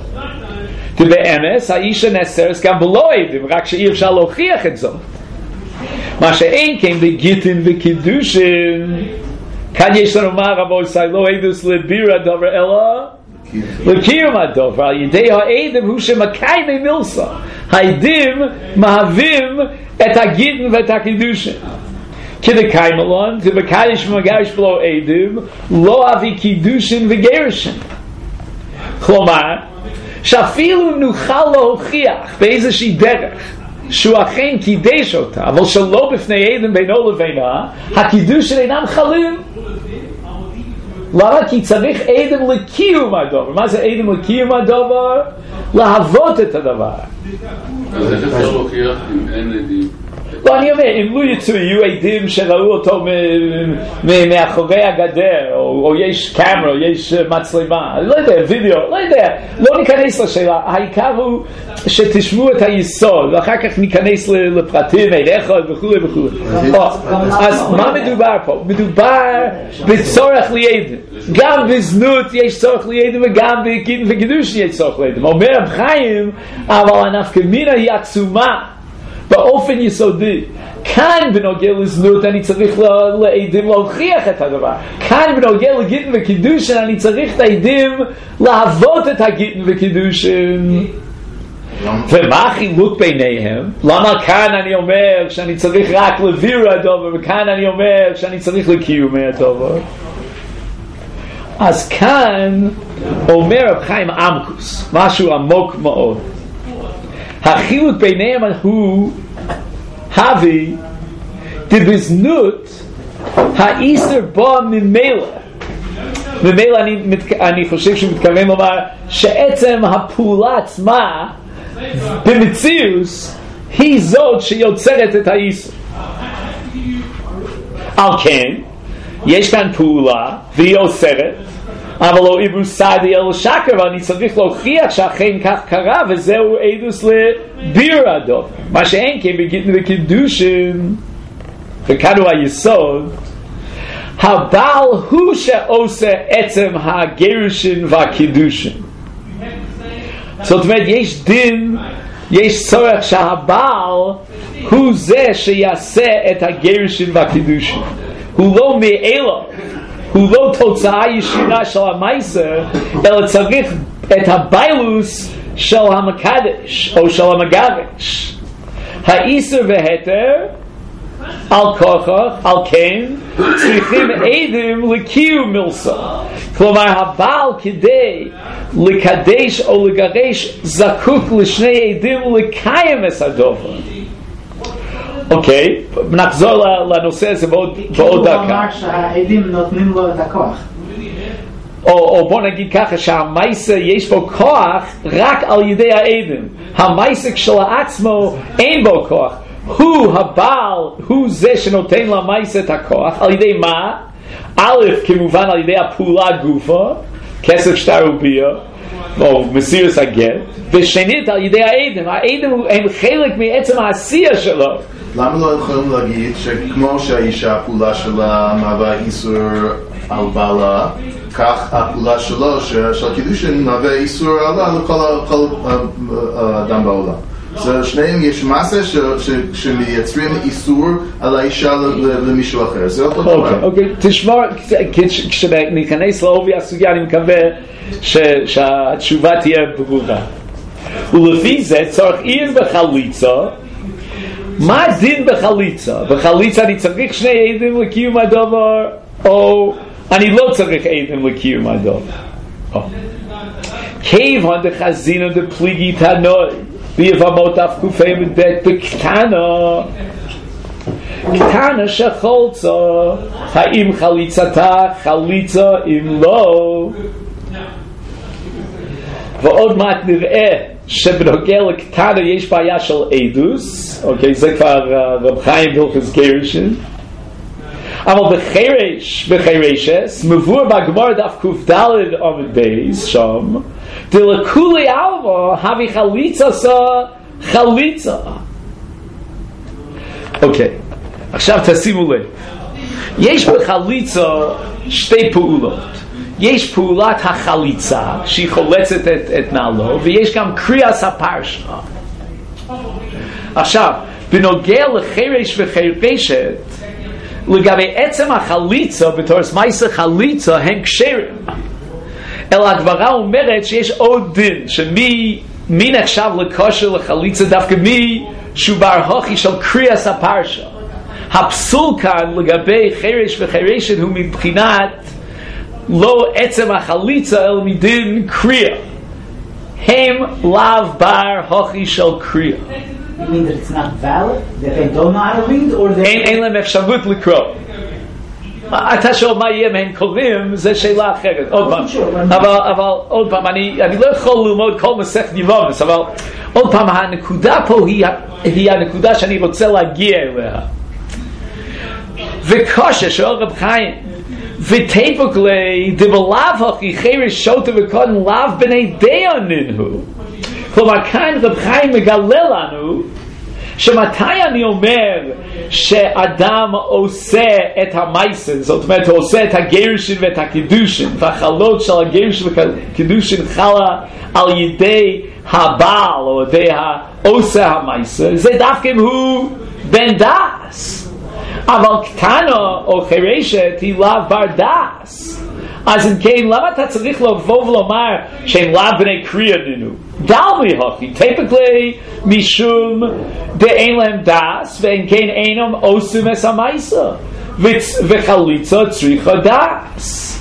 ובאמס האישה נאסרת גם בלא עדים, רק שאי אפשר להוכיח את זאת. מה שאין כן בגיטין וקידושין, כאן יש לנו מה רבו ישראל, לא עדוס לבירה דבר אלא לקיום הדבר. על ידי העדים הוא שמקיים מילסה. העדים מהווים את הגיטין ואת הקידושין. כדקיימלון, ובקדש ומגרש בלא עדים, לא אביא קידושין וגרשין. כלומר, שאפילו נוכל להוכיח באיזושהי דרך שהוא אכן קידש אותה, אבל שלא בפני עדים בינו לבינה, הקידושין אינם חלים. למה? כי צריך עדים לקיום הדבר. מה זה עדים לקיום הדבר? להוות את הדבר. אז איך אפשר להוכיח אם אין עדים? לא, אני אומר, אם לא יהיו עדים שראו אותו מאחורי הגדר, או יש קאמרה, או יש מצלמה, לא יודע, וידאו, לא יודע, לא ניכנס לשאלה. העיקר הוא שתשמעו את היסוד, ואחר כך ניכנס לפרטים, ערכות וכו' וכו'. אז מה מדובר פה? מדובר בצורך ליעדים. גם בזנות יש צורך ליעדים, וגם בקידוש יש צורך ליעדים. אומר רב חיים, אבל הנפקא מינה היא עצומה. באופן יסודי. כאן בנוגע לזנות אני צריך לעדים להוכיח את הדבר. כאן בנוגע לגיטין וקידושין אני צריך את העדים להוות את הגיטין וקידושין. ומה החילוק ביניהם? למה כאן אני אומר שאני צריך רק לבירה הדבר, וכאן אני אומר שאני צריך לקיומי הדבר? אז כאן אומר רב חיים עמקוס משהו עמוק מאוד. החילוק ביניהם הוא הביא דבזנות האיסר בו ממילא אני חושב שהוא מתכוון לומר שעצם הפעולה עצמה במציאות היא זאת שיוצרת את האיסר. על כן יש כאן פעולה והיא אוסרת, אבל לא עברו סעדי אלא שקר, ואני צריך להוכיח שאכן כך קרה, וזהו עדוס לבירה הדבר. מה שאין כן בגיטין וקידושין, וכאן הוא היסוד, הבעל הוא שעושה עצם הגירושין והקידושין. זאת אומרת, יש דין, יש צורך שהבעל הוא זה שיעשה את הגירושין והקידושין. הוא לא מאלה, הוא לא תוצאה ישירה של המייסר, אלא צריך את הביילוס של המקדש או של המגרש. האיסר והיתר על כוכך, על כן צריכים עדים לקיום מילסה. כלומר הבעל כדי לקדש או לגרש זקוק לשני עדים לקיים את הדבר. אוקיי, נחזור לנושא הזה בעוד דקה. הוא אמר שהעדים נותנים לו את הכוח. או בוא נגיד ככה שהמייסה יש בו כוח רק על ידי העדים. המייסה כשלעצמו אין בו כוח. הוא הבעל, הוא זה שנותן למייסה את הכוח. על ידי מה? א', כמובן על ידי הפעולה גופה, כסף שטר ובייה, או מסירת הגט, ושנית על ידי העדים. העדים הם חלק מעצם העשייה שלו. למה לא יכולים להגיד שכמו שהאישה הפעולה שלה מהווה איסור על בעלה, כך הפעולה שלו של קידושין מהווה איסור עליה לכל אדם בעולם. שניהם יש מסה שמייצרים איסור על האישה למישהו אחר. זה אותו דבר. אוקיי, תשמור, כשניכנס לעובי הסוגיה אני מקווה שהתשובה תהיה ברורה. ולפי זה צריך עיר בחליצה. מה הדין בחליצה? בחליצה אני צריך שני עדים לקיום הדבר, או אני לא צריך עדים לקיום הדבר? כיוון דחזינו דפליגי תנוי ביבמות אף קופי מדעת בקטנה קטנה שחולצה, האם חליצתה חליצה אם לא. ועוד מעט נראה שבנוגע לקטנה יש בעיה של עדוס. אוקיי, זה כבר רב חיים בהלכות גירושין. אבל בחירשס מבואר בגמרא דף קד עמוד בייס שם דלכולי עלמא הבי חליצה חליצה. אוקיי, עכשיו תשימו לב, יש בחליצה שתי פעולות. יש פעולת החליצה שהיא חולצת את נעלו, ויש גם קריאת הפרשה. עכשיו, בנוגע לחירש וחירשת, לגבי עצם החליצה בתור מעשה חליצה הם כשרים, אלא הגמרא אומרת שיש עוד דין, שמי נחשב לכושר לחליצה? דווקא מי שהוא בר-הוכי של קריאת הפרשה. הפסול כאן לגבי חירש וחירשת הוא מבחינת לא עצם החליצה אלא מדין קריאה. הם לאו בר-הוכי של קריאה. You mean that it's not valid? That they don't know how to read? Or אין להם אפשרות לקרוא. אתה שואל מה יהיה מהם קוראים, זה שאלה אחרת. עוד פעם, אבל עוד פעם, אני לא יכול ללמוד כל מסכת יבומס, אבל עוד פעם, הנקודה פה היא הנקודה שאני רוצה להגיע אליה. וקושי שואל רב חיים, ותפוק לי דבלאו הכי חירש שוטה וקודם לאו בני דיונין הוא. כלומר כאן רב חיים מגלה לנו שמתי אני אומר שאדם עושה את המייסן, זאת אומרת הוא עושה את הגירושין ואת הקידושין, והחלות של הגירושין והקידושין חלה על ידי הבעל או ידי העושה המייסן, זה דווקא אם הוא בן דס. אבל קטנה או חירשת היא לאו בר דס. אז אם כן, למה אתה צריך לבוא ולומר שהם לאו בני קריאה נינו? גלבי הוכי, טפקלי משום דאין להם דס, ואם כן אינם עושים את המייסה, וחליצה צריכה דס.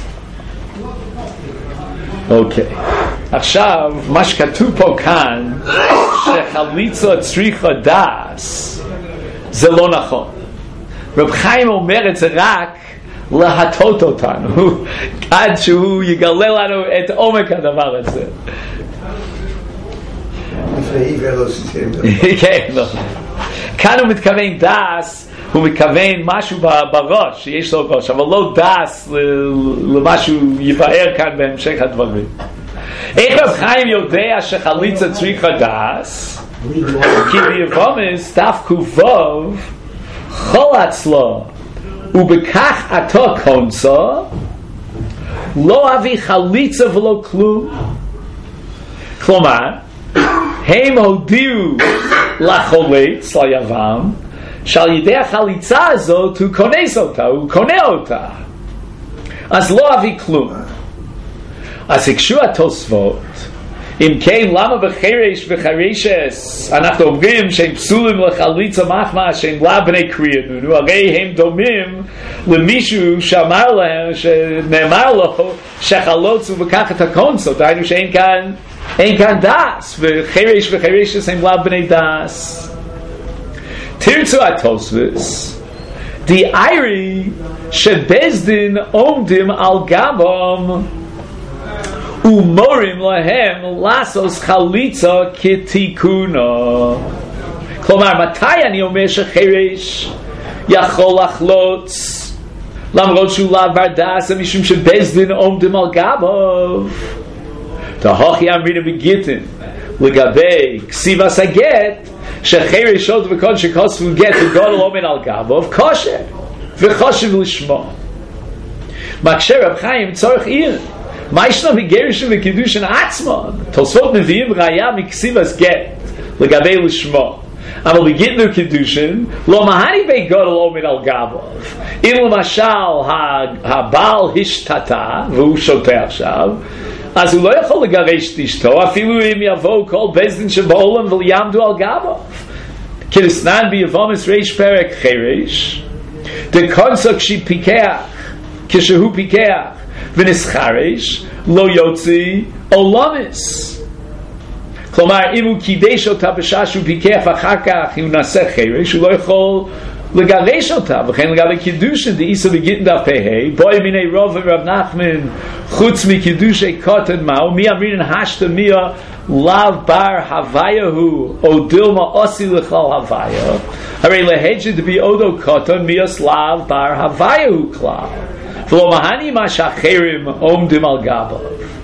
אוקיי, עכשיו מה שכתוב פה כאן שחליצה צריכה דס זה לא נכון. רב חיים אומר את זה רק להטות אותנו עד שהוא יגלה לנו את עומק הדבר הזה. כן, לא. כאן הוא מתכוון דס, הוא מתכוון משהו בראש שיש לו ראש, אבל לא דס למשהו יבאר כאן בהמשך הדברים. איך רב חיים יודע שחליצה צריכה דס? כי ביבומס דף קו"ו חולץ לו ובכך אתה קונצה לא אביא חליצה ולא כלום. כלומר הם הודיעו לחולץ, ליוון, שעל ידי החליצה הזאת הוא כונס אותה, הוא קונה אותה, אז לא אביא כלום. אז הקשו התוספות, אם כן למה בחירש וחירשס אנחנו אומרים שהם פסולים לחליצה מחמא שהם לא בני קריאה נינו? הרי הם דומים למישהו שאמר להם, שנאמר לו שחלוץ ובכך את הקונסות, דהיינו שאין כאן דס, וחירש וחירשס הם לא בני דס. תרצו התוספות די איירי שבזדין עומדים על גבם ומורים להם לעשות חליצה כתיקונו. כלומר, מתי אני אומר שחירש יכול לחלוץ למרות שהוא לא בר דס? זה משום שבזדין עומדים על גביו. תהוכי אמרינו בגיטין לגבי כסיב הסגת שחרש עוד וקוד שכוספו גט וגודל עומד על גבו כושר וחושב לשמו. מקשר רב חיים צורך עיר מה ישנו בגירושין וקידושין עצמו? תוספות מביאים ראיה מכסיבס גט לגבי לשמו, אבל בגיטנו קידושין לא מהני בי גודל עומד על גבו. אם למשל הבעל השתתה והוא שותה עכשיו, אז הוא לא יכול לגרש את אשתו אפילו אם יבואו כל בית דין שבעולם ויעמדו על גבו. כדסנן ביבומס ריש פרק חרש דקונסו כשהוא פיקח ונסחרש לא יוצא עולמס. כלומר אם הוא קידש אותה בשעה שהוא פיקח ואחר כך הוא נעשה חרש הוא לא יכול לגרש אותה. וכן לגבי קידושין דאיסו בגיטין דף פ"ה בואי מיני רוב ורב נחמן חוץ מקידושי קוטן מהו מי אמרינן השתה מיה לאו בר הוויה הוא או דילמה עושי לכל הוויה הרי להג'ה דבי אודו קוטן מיאס לאו בר הוויה הוא כלל ולא מהני מה שהחרם עומדים על גבו.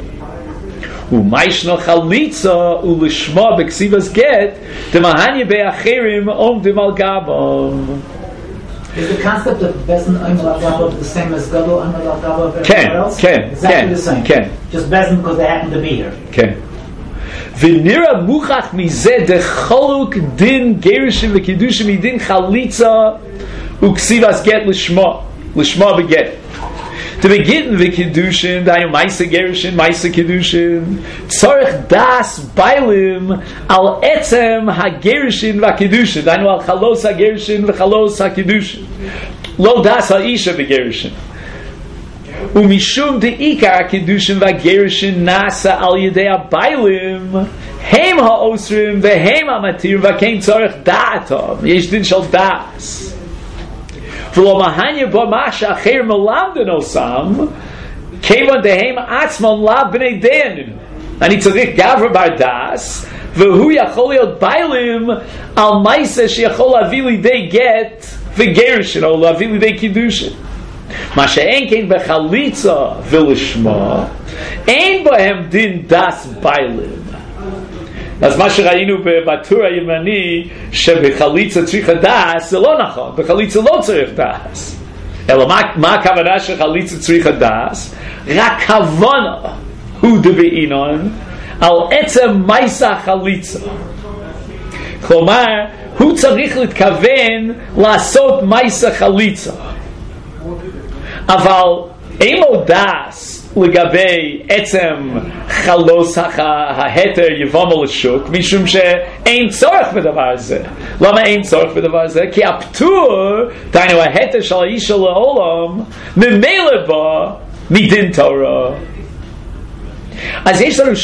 ומה ישנו חליצה ולשמו בכסיבס גט דמהני באחרים עומדים על גבו. Is the concept of Bezin Omer al Gabo the same as Gadol Omer al Gabo everywhere else? Exactly the same. Just Bezin because they happen to be here. כן. ונראה מוכח מזה דחלוק דין גירושין וקידושין מדין חליצה וכסיבס גט לשמו בגט. דבגיטן וקידושין דהיינו מייסה גירושין מייסה קידושין צורך דס ביילים על עצם הגירושין והקידושין דהיינו על חלוס הגירושין וחלוס הקידושין לא דס האישה בגירושין ומשום דעיקר הקידושין והגירושין נעשה על ידי הביילים הם האוסרים והם המתירים וכן צורך דעתם יש דין של דס ולא מהניה בו מה שאחר מלמדן עושם כיוון דהם עצמם לא בני דין. אני צריך גבר בר דס והוא יכול להיות ביילים על מייסה שיכול להביא לידי גט וגירושין או להביא לידי קידושין. מה שאין כן בחליצה ולשמו אין בהם דין דס ביילים. אז מה שראינו בטור הימני שבחליצה צריך דס זה לא נכון, בחליצה לא צריך דס אלא מה הכוונה שחליצה צריך דס? רק כוונה הוא דבעינון על עצם מייסה חליצה. כלומר הוא צריך להתכוון לעשות מייסה חליצה אבל אין לו דס לגבי עצם חלוס ההתר יבומו לשוק משום שאין צורך בדבר הזה. למה אין צורך בדבר הזה? כי הפטור דהיינו ההתר של האישה לעולם ממילא בו מדין תורה. אז יש לנו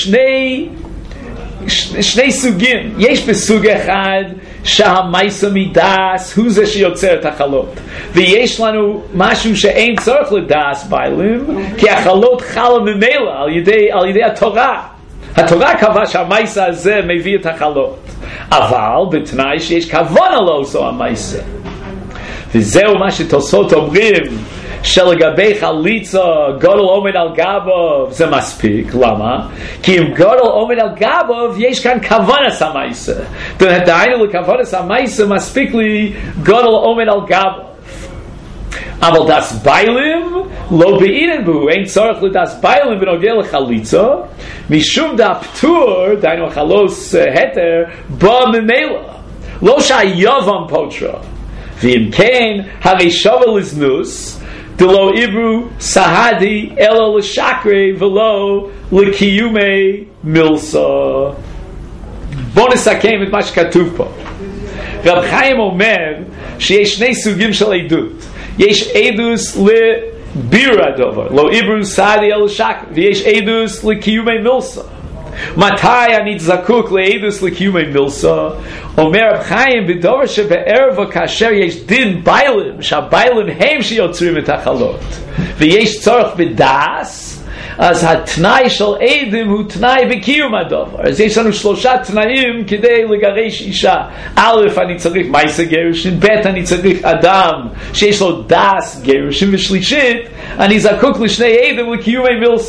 שני סוגים. יש בסוג אחד שהמייסה מדס הוא זה שיוצר את החלות ויש לנו משהו שאין צורך לדס ביילים כי החלות חלה ממילא על ידי התורה. התורה קבעה שהמייסה הזה מביא את החלות אבל בתנאי שיש כוונה לו זו המייסה וזהו מה שתוספות אומרים שלגבי חליצה גודל עומד על גבו זה מספיק. למה? כי אם גודל עומד על גבו יש כאן כוונס המייסה דהיינו לכוונס המייסה מספיק לי גודל עומד על גבו אבל דס ביילים לא בעינן בו אין צורך לדס ביילים בנוגע לחליצה משום דהפטור דהיינו חלוס התר בא ממילא לא שהיובם פוטרה ואם כן הרי שווה לזנוס דלא עברו סהדי אלא לשקרי ולא לקיומי מילסה. בואו נסכם את מה שכתוב פה. רב חיים אומר שיש שני סוגים של עדות. יש עדוס לבירה דבר לא עברו סהדי אלא לשקרי ויש עדוס לקיומי מילסה. מתי אני זקוק לעדוס לקיומי מילסה? אומר רב חיים בדבר שבערב כאשר יש דין ביילים שהביילים הם שיוצרים את החלות ויש צורך בדס אז התנאי של עדים הוא תנאי בקיום הדבר. אז יש לנו 3 תנאים כדי לגרש אישה. א' אני צריך מייסה גירושין, ב' אני צריך אדם שיש לו דס גירושין ושלישית אני זקוק לשני עדים לקיומי מילסה.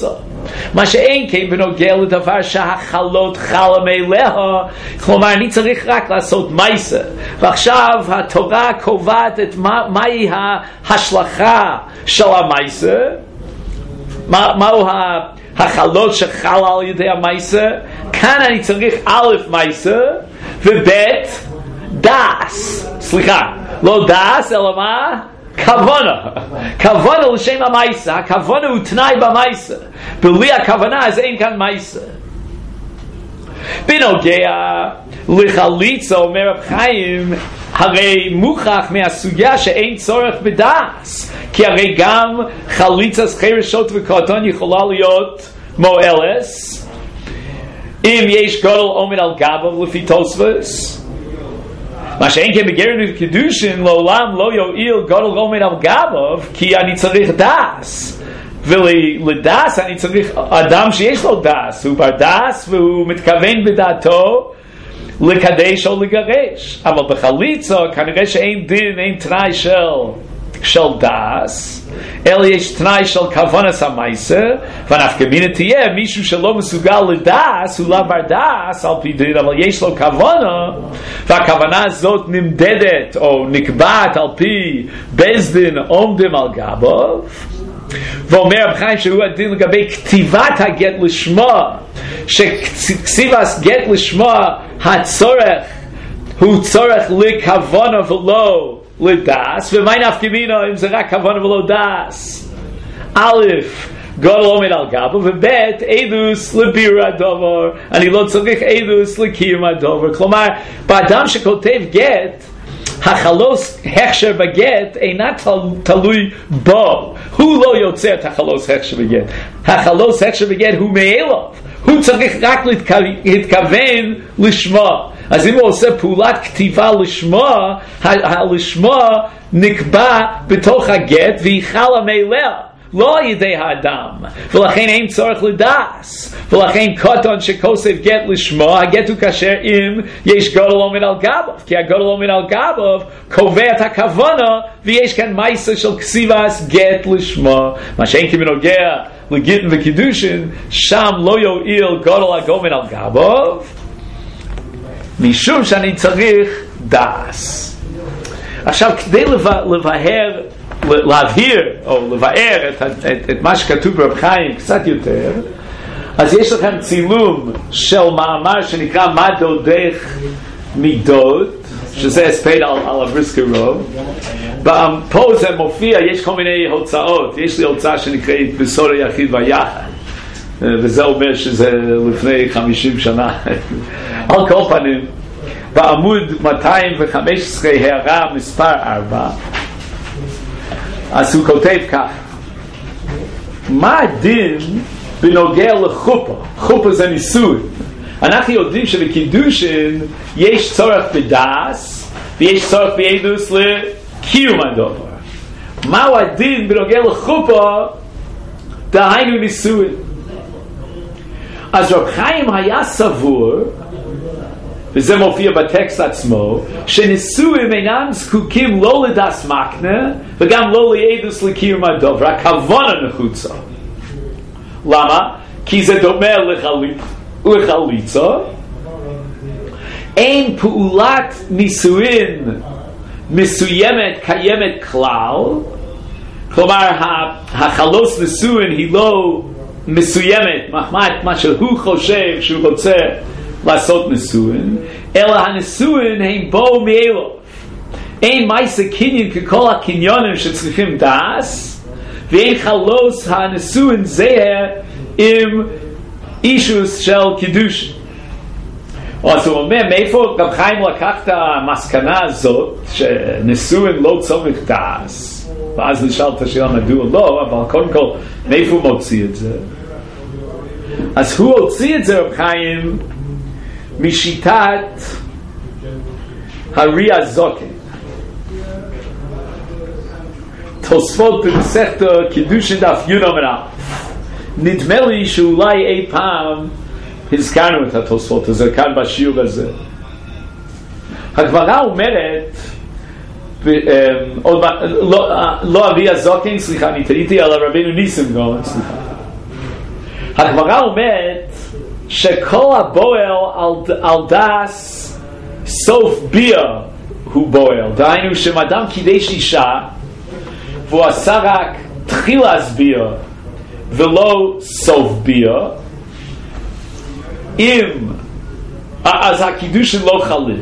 מה שאין כן בנוגע לדבר שהחלות חלה מאליה, כלומר אני צריך רק לעשות מייסה, ועכשיו התורה קובעת את מהי ההשלכה של המייסה, מהו החלות שחלה על ידי המייסה. כאן אני צריך א' מייסה וב' דאס, סליחה, לא דאס אלא מה? כוונה לשם המייסה. הכוונה הוא תנאי במייסה, בלי הכוונה אז אין כאן מייסה. בנוגע לחליצה אומר רב חיים, הרי מוכח מהסוגיה שאין צורך בדאס, כי הרי גם חליצה חרשות וקטון יכולה להיות מועלס אם יש גודל עומד על גביו לפי תוספות. מה שאין כן בגרעין וקידושין לעולם לא יועיל גודל עומד על גביו, כי אני צריך דאס, ולדאס אני צריך אדם שיש לו דאס, הוא בר דאס והוא מתכוון בדעתו לקדש או לגרש. אבל בחליצה כנראה שאין דין, אין תנאי של דאס, אלא יש תנאי של כוונס המייסה, ונפקא מינה תהיה מישהו שלא מסוגל לדאס, הוא לא בר דאס על פי דין, אבל יש לו כוונה, והכוונה הזאת נמדדת או נקבעת על פי בייס דין עומדים על גביו. ואומר רב חיים שהוא הדין לגבי כתיבת הגט לשמה, שכתיבת גט לשמה הצורך הוא צורך לכוונה ולא לדאס. ומה נפקא מינה אם זה רק כוונה ולא דאס? א', גודל עומד על גבו, וב' עדוס לבירור הדבר, אני לא צריך עדוס לקיום הדבר. כלומר באדם שכותב גט, החלוס הכשר בגט אינה תלוי בו, הוא לא יוצר את החלוס הכשר בגט. החלוס הכשר בגט הוא מאליו, הוא צריך רק להתכוון לשמה. אז אם הוא עושה פעולת כתיבה לשמה, הלשמה נקבע בתוך הגט והיא חלה מאליה, לא על ידי האדם, ולכן אין צורך לדאס. ולכן קטון שכוסף גט לשמו, הגט הוא כשר אם יש גודל עומד על גביו, כי הגודל עומד על גביו קובע את הכוונה, ויש כאן מייסה של כסיבס גט לשמו. מה שאין כמנוגע לגיטין וקידושין, שם לא יועיל גודל עומד על גביו, משום שאני צריך דאס. עכשיו כדי להבהיר או לבאר את מה שכתוב ברב חיים קצת יותר, אז יש לכם צילום של מאמר שנקרא מה דודך מידות, שזה הספד על הבריסקי רוב. פה זה מופיע, יש כל מיני הוצאות, יש לי הוצאה שנקראת בסוד היחיד והיחד, וזה אומר שזה לפני 50 שנה. על כל פנים, בעמוד 215 הערה מספר 4, אז הוא כותב כך: מה הדין בנוגע לחופה? חופה זה ניסוי. אנחנו יודעים שבקידושין יש צורך בדאס ויש צורך בעדוס לקיום הדבר. מהו הדין בנוגע לחופה? דהיינו ניסוי. אז רב חיים היה סבור, וזה מופיע בטקסט עצמו, שנישואים אינם זקוקים לא לדס מקנה וגם לא לעדוס לקיום הדבר, הכוונה נחוצה. למה? כי זה דומה לחליצה. אין פעולת נישואין מסוימת קיימת כלל, כלומר החלוס נישואין היא לא מסוימת מחמת מה שהוא חושב שהוא רוצה לעשות נישואין, אלא הנישואין הם בו מאלו. אין מייסה קניין ככל הקניונים שצריכים דאס, ואין חלוס הנישואין זהה עם אישוס של קידוש. אז הוא אומר, מאיפה רב חיים לקח את המסקנה הזאת שנישואין לא צריך דאס? ואז נשאל את השאלה מדוע לא, אבל קודם כל מאיפה הוא מוציא את זה? אז הוא הוציא את זה רב חיים משיטת הרי הזוקן. תוספות במסכת קידושין דף י' עמוד א'. נדמה לי שאולי אי פעם הזכרנו את התוספות הזה כאן בשיעור הזה. הגמרא אומרת, לא הרי הזוקן, סליחה, אני טעיתי על רבינו ניסים גאון, סליחה. הגמרא אומרת שכל הבועל על דס סוף ביה הוא בועל. דהיינו שמאדם קידש אישה והוא עשה רק תחילת ביה ולא סוף ביה, אז הקידושין לא חלים.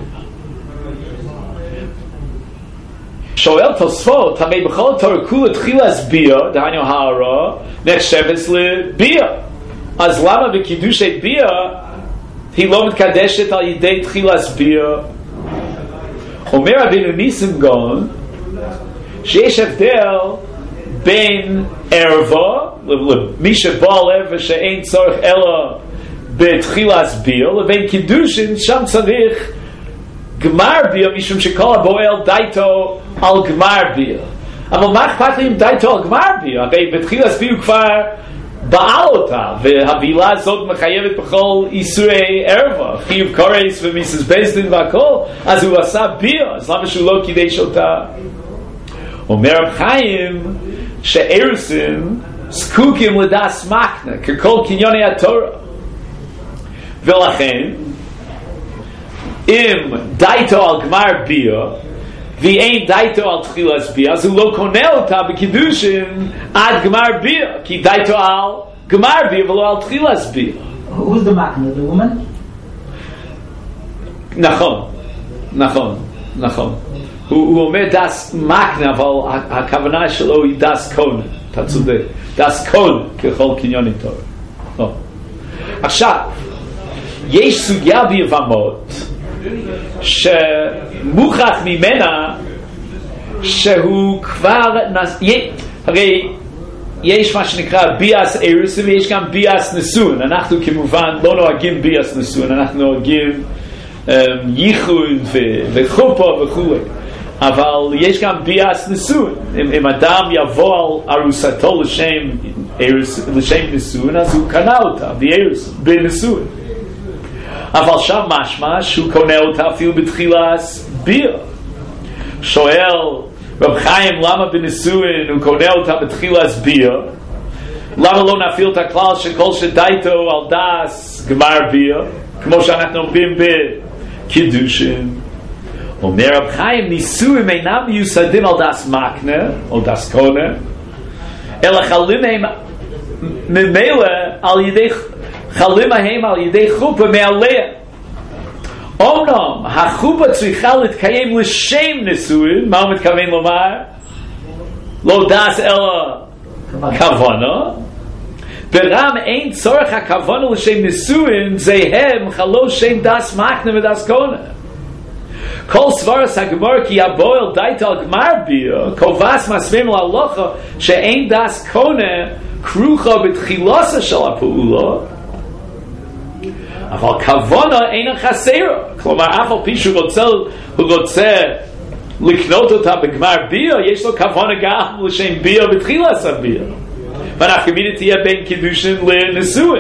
שואל תוספות, הרי בכל תורה כולה תחילת ביה, דהיינו הערה, נחשבת לביה. אז למה בקידושי ביה היא לא מתקדשת על ידי תחילת ביה? אומר רבינו ניסים גאון שיש הבדל בין ערווה, למי שבא לב ושאין צורך אלא בתחילת ביה, לבין קידושין שם צריך גמר ביה, משום שכל הבועל דייתו על גמר ביה. אבל מה אכפת לי אם דייתו על גמר ביה? הרי בתחילת ביה הוא כבר בעל אותה, והבילה הזאת מחייבת בכל איסורי ערווה, חיוב קורס ומיסס בייסדין והכל, אז הוא עשה ביה, אז למה שהוא לא קידש אותה? אומר רב חיים שאירוסים זקוקים לדס מקנה ככל קניוני התורה, ולכן אם דייתו על גמר ביה ואין דייתו על תחילת ביה, אז הוא לא קונה אותה בקידושין עד גמר ביה, כי דייתו על גמר ביה ולא על תחילת ביה. Who's the makna? The woman? נכון. הוא אומר דס מקנה, אבל הכוונה שלו היא דס קונה. אתה צודק. דס קונה ככל קניוני תורה. עכשיו, יש סוגיה ביבמות שמוכח ממנה שהוא כבר הרי יש מה שנקרא ביאס אירוסים ויש גם ביאס נישואין. אנחנו כמובן לא נוהגים ביאס נישואין, אנחנו נוהגים ייחוד וחופה וכו', אבל יש גם ביאס נישואין. אם אדם יבוא על ארוסתו לשם נישואין, אז הוא קנה אותה בנישואין, אבל שם משמע שהוא קונה אותה אפילו בתחילת ביה. שואל רב חיים למה בנישואין הוא קונה אותה בתחילת ביה? למה לא נפעיל את הכלל שכל שדייתו על דס גמר ביה, כמו שאנחנו אומרים בקידושין? אומר רב חיים נישואין אינם מיוסדים על דס מקנה או דס קונה, אלא חלים הם ממילא על ידי חלים מהם על ידי חופה מעליה. אומנם החופה צריכה להתקיים לשם נישואין. מה הוא מתכוון לומר? לא דס אלא כוונה. ברם אין צורך הכוונה לשם נישואין, זה הם חלו שם דס מקנה ודס קונה. כל סברס הגמור כי הבועל דייתו על גמר ביה קובס מסבירים להלכה שאין דס קונה כרוכה בתחילוסה של הפעולה, אבל כוונה אינה חסרה. כלומר אף על פי שהוא רוצה לקנות אותה בגמר ביה, יש לו כוונה גם לשם ביה בתחילת הביה, ואנחנו מיד תהיה בין קידושין לנישואין.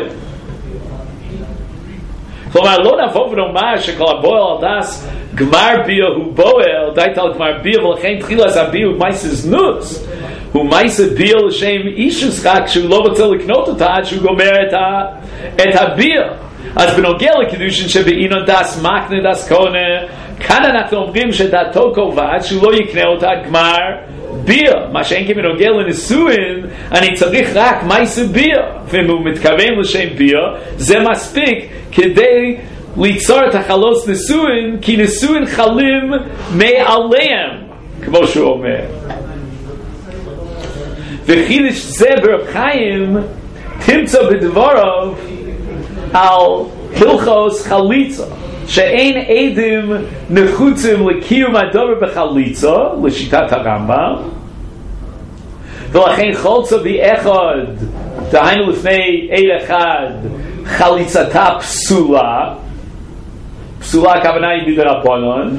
כלומר לא נבוא ונאמר שכל הבועל על דס גמר ביה הוא בועל דייתו על גמר ביה ולכן תחילת הביה הוא מייסה זנוץ, הוא מייסה ביה לשם אישוס רק שהוא לא רוצה לקנות אותה עד שהוא גומר את הביה. אז בנוגע לקידושין שבאינון דס מקנה דס קונה, כאן אנחנו אומרים שדעתו קובעת שהוא לא יקנה אותה גמר ביה. מה שאין כבנוגע לנישואין, אני צריך רק מייסה ביה, ואם הוא מתכוון לשם ביה זה מספיק כדי ליצור את החלוץ נישואין, כי נישואין חלים מעליהם, כמו שהוא אומר. וחידש זה ברב חיים תמצא בדבריו על הלכוס חליצה, שאין עדים נחוצים לקיום הדבר בחליצה לשיטת הרמב"ם, ולכן חולצה באחד, דהיינו לפני עד אחד, חליצתה פסולה. פסולה הכוונה היא מדרבנן,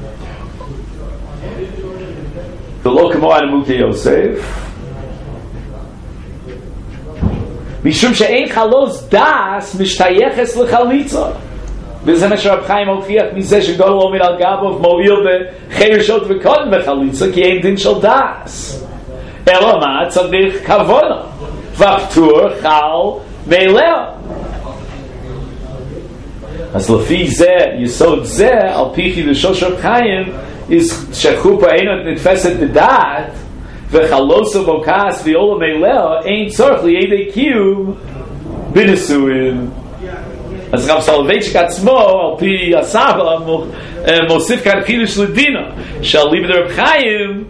ולא כמו אלמותי יוסף, משום שאין חלוץ דס משתייחס לחליצה. וזה מה שרב חיים הוכיח מזה שגול עומד על גבו מועיל בחרשות וקודם בחליצה, כי אין דין של דס, אלא מה? צריך כוונה, והפטור חל מאליה. אז לפי זה, יסוד זה, על פי חידושו של חיים, שחופה אינו נתפסת בדעת, וחלוסו בו כעס ויולה מאליה, אין צורך לידי קיום בנישואין. אז רב סולובייצ'יק עצמו, על פי הסבא, מוסיף כאן חידוש לדינה, שעל ליבד רב חיים,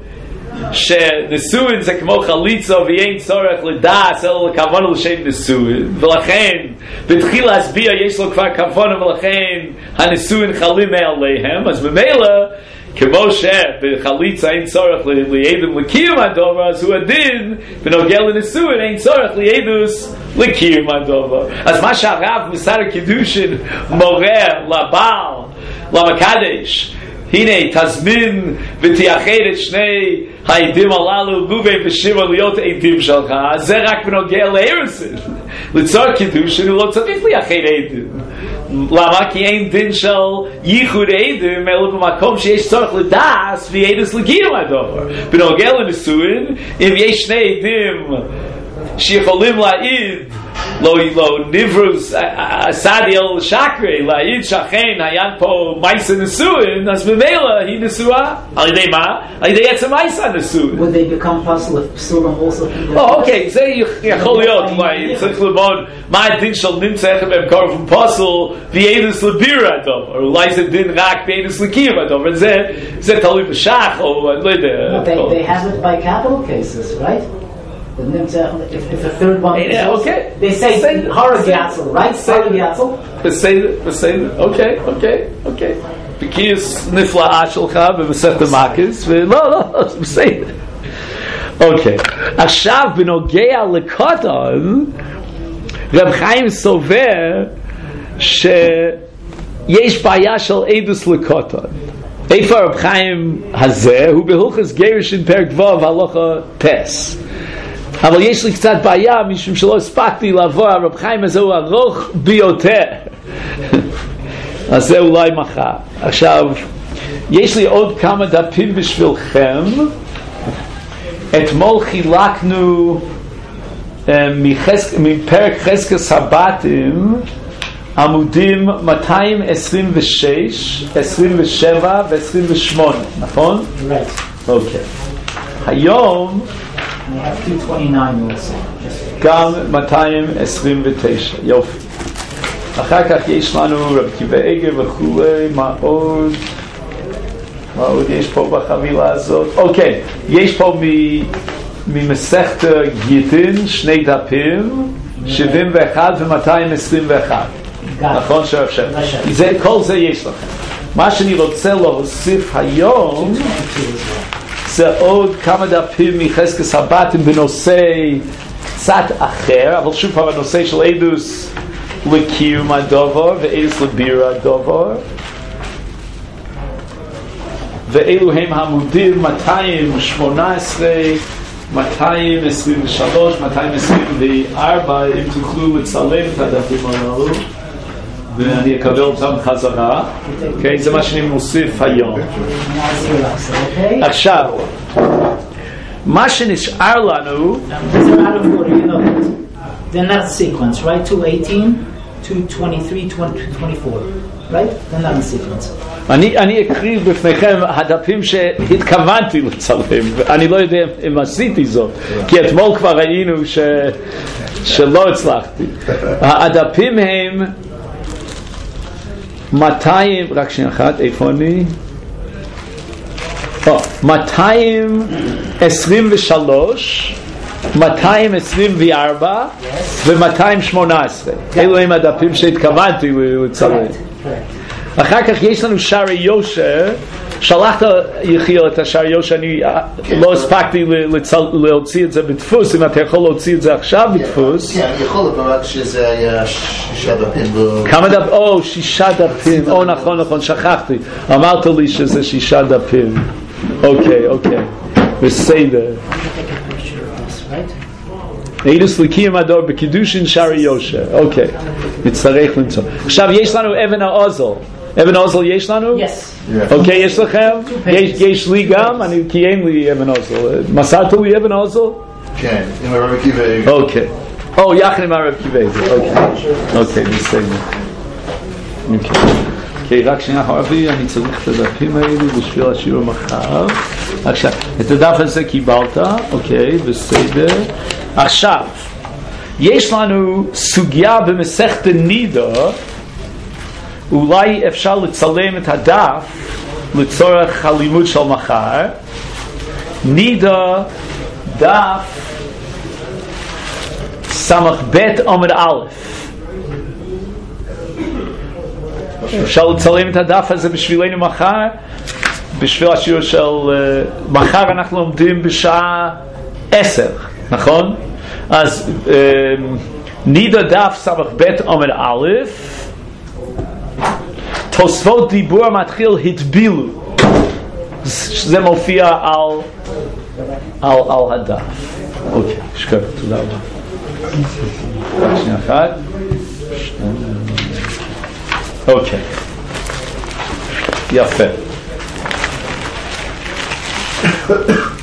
שנישואין זה כמו חליצה ואין צורך לדעת אלא לכוונה לשם נישואין, ולכן בתחיל להסביר יש לו כבר כוונה ולכן הנישואין חלים מעליהם. אז במילא כמו שבחליצה אין צורך לידום לקיום הדבר, אז הוא הדין בנוגע לנישואין אין צורך לידוס לקיום הדבר. אז מה שהרב מוסר קידושין מורה לבעל למקדש, הנה תזמין ותייחד את שני העדים הללו גובי ושירה להיות עדים שלך, אז זה רק בנוגע לארסין. לצורך קידושין הוא לא צריך לייחד עדים. למה? כי אין דין של ייחוד עדים אלא במקום שיש צורך לדעת ועדס לקיום הדבר. בנוגע לנישואין, אם יש שני עדים שיכולים להעיד לא נברוס סעדי אל שקרי להעיד שאכן היה פה מייסה נישואין, אז במילא היא נשואה. על ידי מה? על ידי עצם מייסה נישואין. Would they become puzzle if psulim also? אוקיי, זה יכול להיות. צריך ללמוד מה הדין של נמצא איך במקור פוסל ועדס לבירה הדבר. אולי זה דין רק בעדס לקיום הדבר. זה תלוי בשח או אני לא יודע. They have it by capital cases, right? If the third one is also, okay. They say Haragatzel, right? Haragatzel. בסדר, אוקיי. בקיס נפלאה שלך במסכת המקס, ולא, בסדר. אוקיי. עכשיו בנוגע לקוטון, רב חיים סובר שיש בעיה של עדוס לקוטון. איפה רב חיים הזה? הוא בהלכות גירושין פרק ו' הלכה טס. אבל יש לי קצת בעיה משום שלא הספקתי לעבור. הרב חיים הזה הוא ארוך ביותר. אז זה אולי מחר. עכשיו, יש לי עוד כמה דפים בשבילכם. אתמול חילקנו מפרק חזקס הבתים עמודים 226, 27 ו-28, נכון? Right. אוקיי. היום I have 229 also. גם 229, יופי. אחר כך יש לנו רב קיבא עגר וכולי, מה עוד יש פה בחבילה הזאת? אוקיי, יש פה ממסכת גיטין שני דפים, 71 ו-221. נכון שאפשר. כל זה יש לכם. מה שאני רוצה להוסיף היום זה עוד כמה דפים מחזקס הבתים בנושא קצת אחר, אבל שוב פעם הנושא של עדוס לקיום הדבר ועדוס לבירה הדבר, ואלו הם עמודים 218, 223, 224, אם תוכלו לצלם את הדפים הללו ואני אקבל אותם חזרה. אוקיי, זה מה שאני מוסיף היום. עכשיו, מה שנשאר לנו, they're not sequence, right? 218, 223, 224, right? They're not in sequence. אני אקריא בפניכם הדפים שהתכוונתי לצלם, אני לא יודע אם עשיתי זאת, כי אתמול כבר ראינו שלא הצלחתי. הדפים הם 200, רק שנייה אחת, איפה אני? 223, 224 ו-218. אלו הם הדפים שהתכוונתי לצלם. אחר כך יש לנו שערי יושר. שלחת יחיאל את השערי יושר, אני לא הספקתי להוציא את זה בדפוס. אם אתה יכול להוציא את זה עכשיו בדפוס. כן, אני יכול רק שזה היה 6 דפים. כמה דפים? 6 דפים. נכון, שכחתי. אמרת לי שזה 6 דפים. אוקיי. בסדר. עדוס לקיום הדור בקידושין שערי יושר. אוקיי, נצטרך למצוא. עכשיו יש לנו אבן העוזל. אבן העוזל יש לנו? Yes. אוקיי, יש לכם? יש לי גם? כי אין לי אבן העוזל. מסרת לי אבן העוזל? כן, עם הרב קיבא. אוקיי. יחד עם הרב קיבייזר, אוקיי, בסדר. אוקיי, רק שנייה חרבי, אני צריך את הדפים האלו בשביל השיעור מחר. עכשיו, את הדף הזה קיבלת, אוקיי, בסדר. עכשיו, יש לנו סוגיה במסכת נידה, אולי אפשר לצלם את הדף לצורך הלימוד של מחר. נידה, דף סמך בית עמוד א'. אפשר לצלם את הדף הזה בשבילנו מחר, בשביל השיעור של מחר אנחנו לומדים בשעה 10, נכון? אז נידה דף סמך בית עמוד א', תוספות דיבור מתחיל התבילו, זה מופיע על הדף. אוקיי, שקר, תודה רבה. רק שנייה אחת. אוקיי, יפה.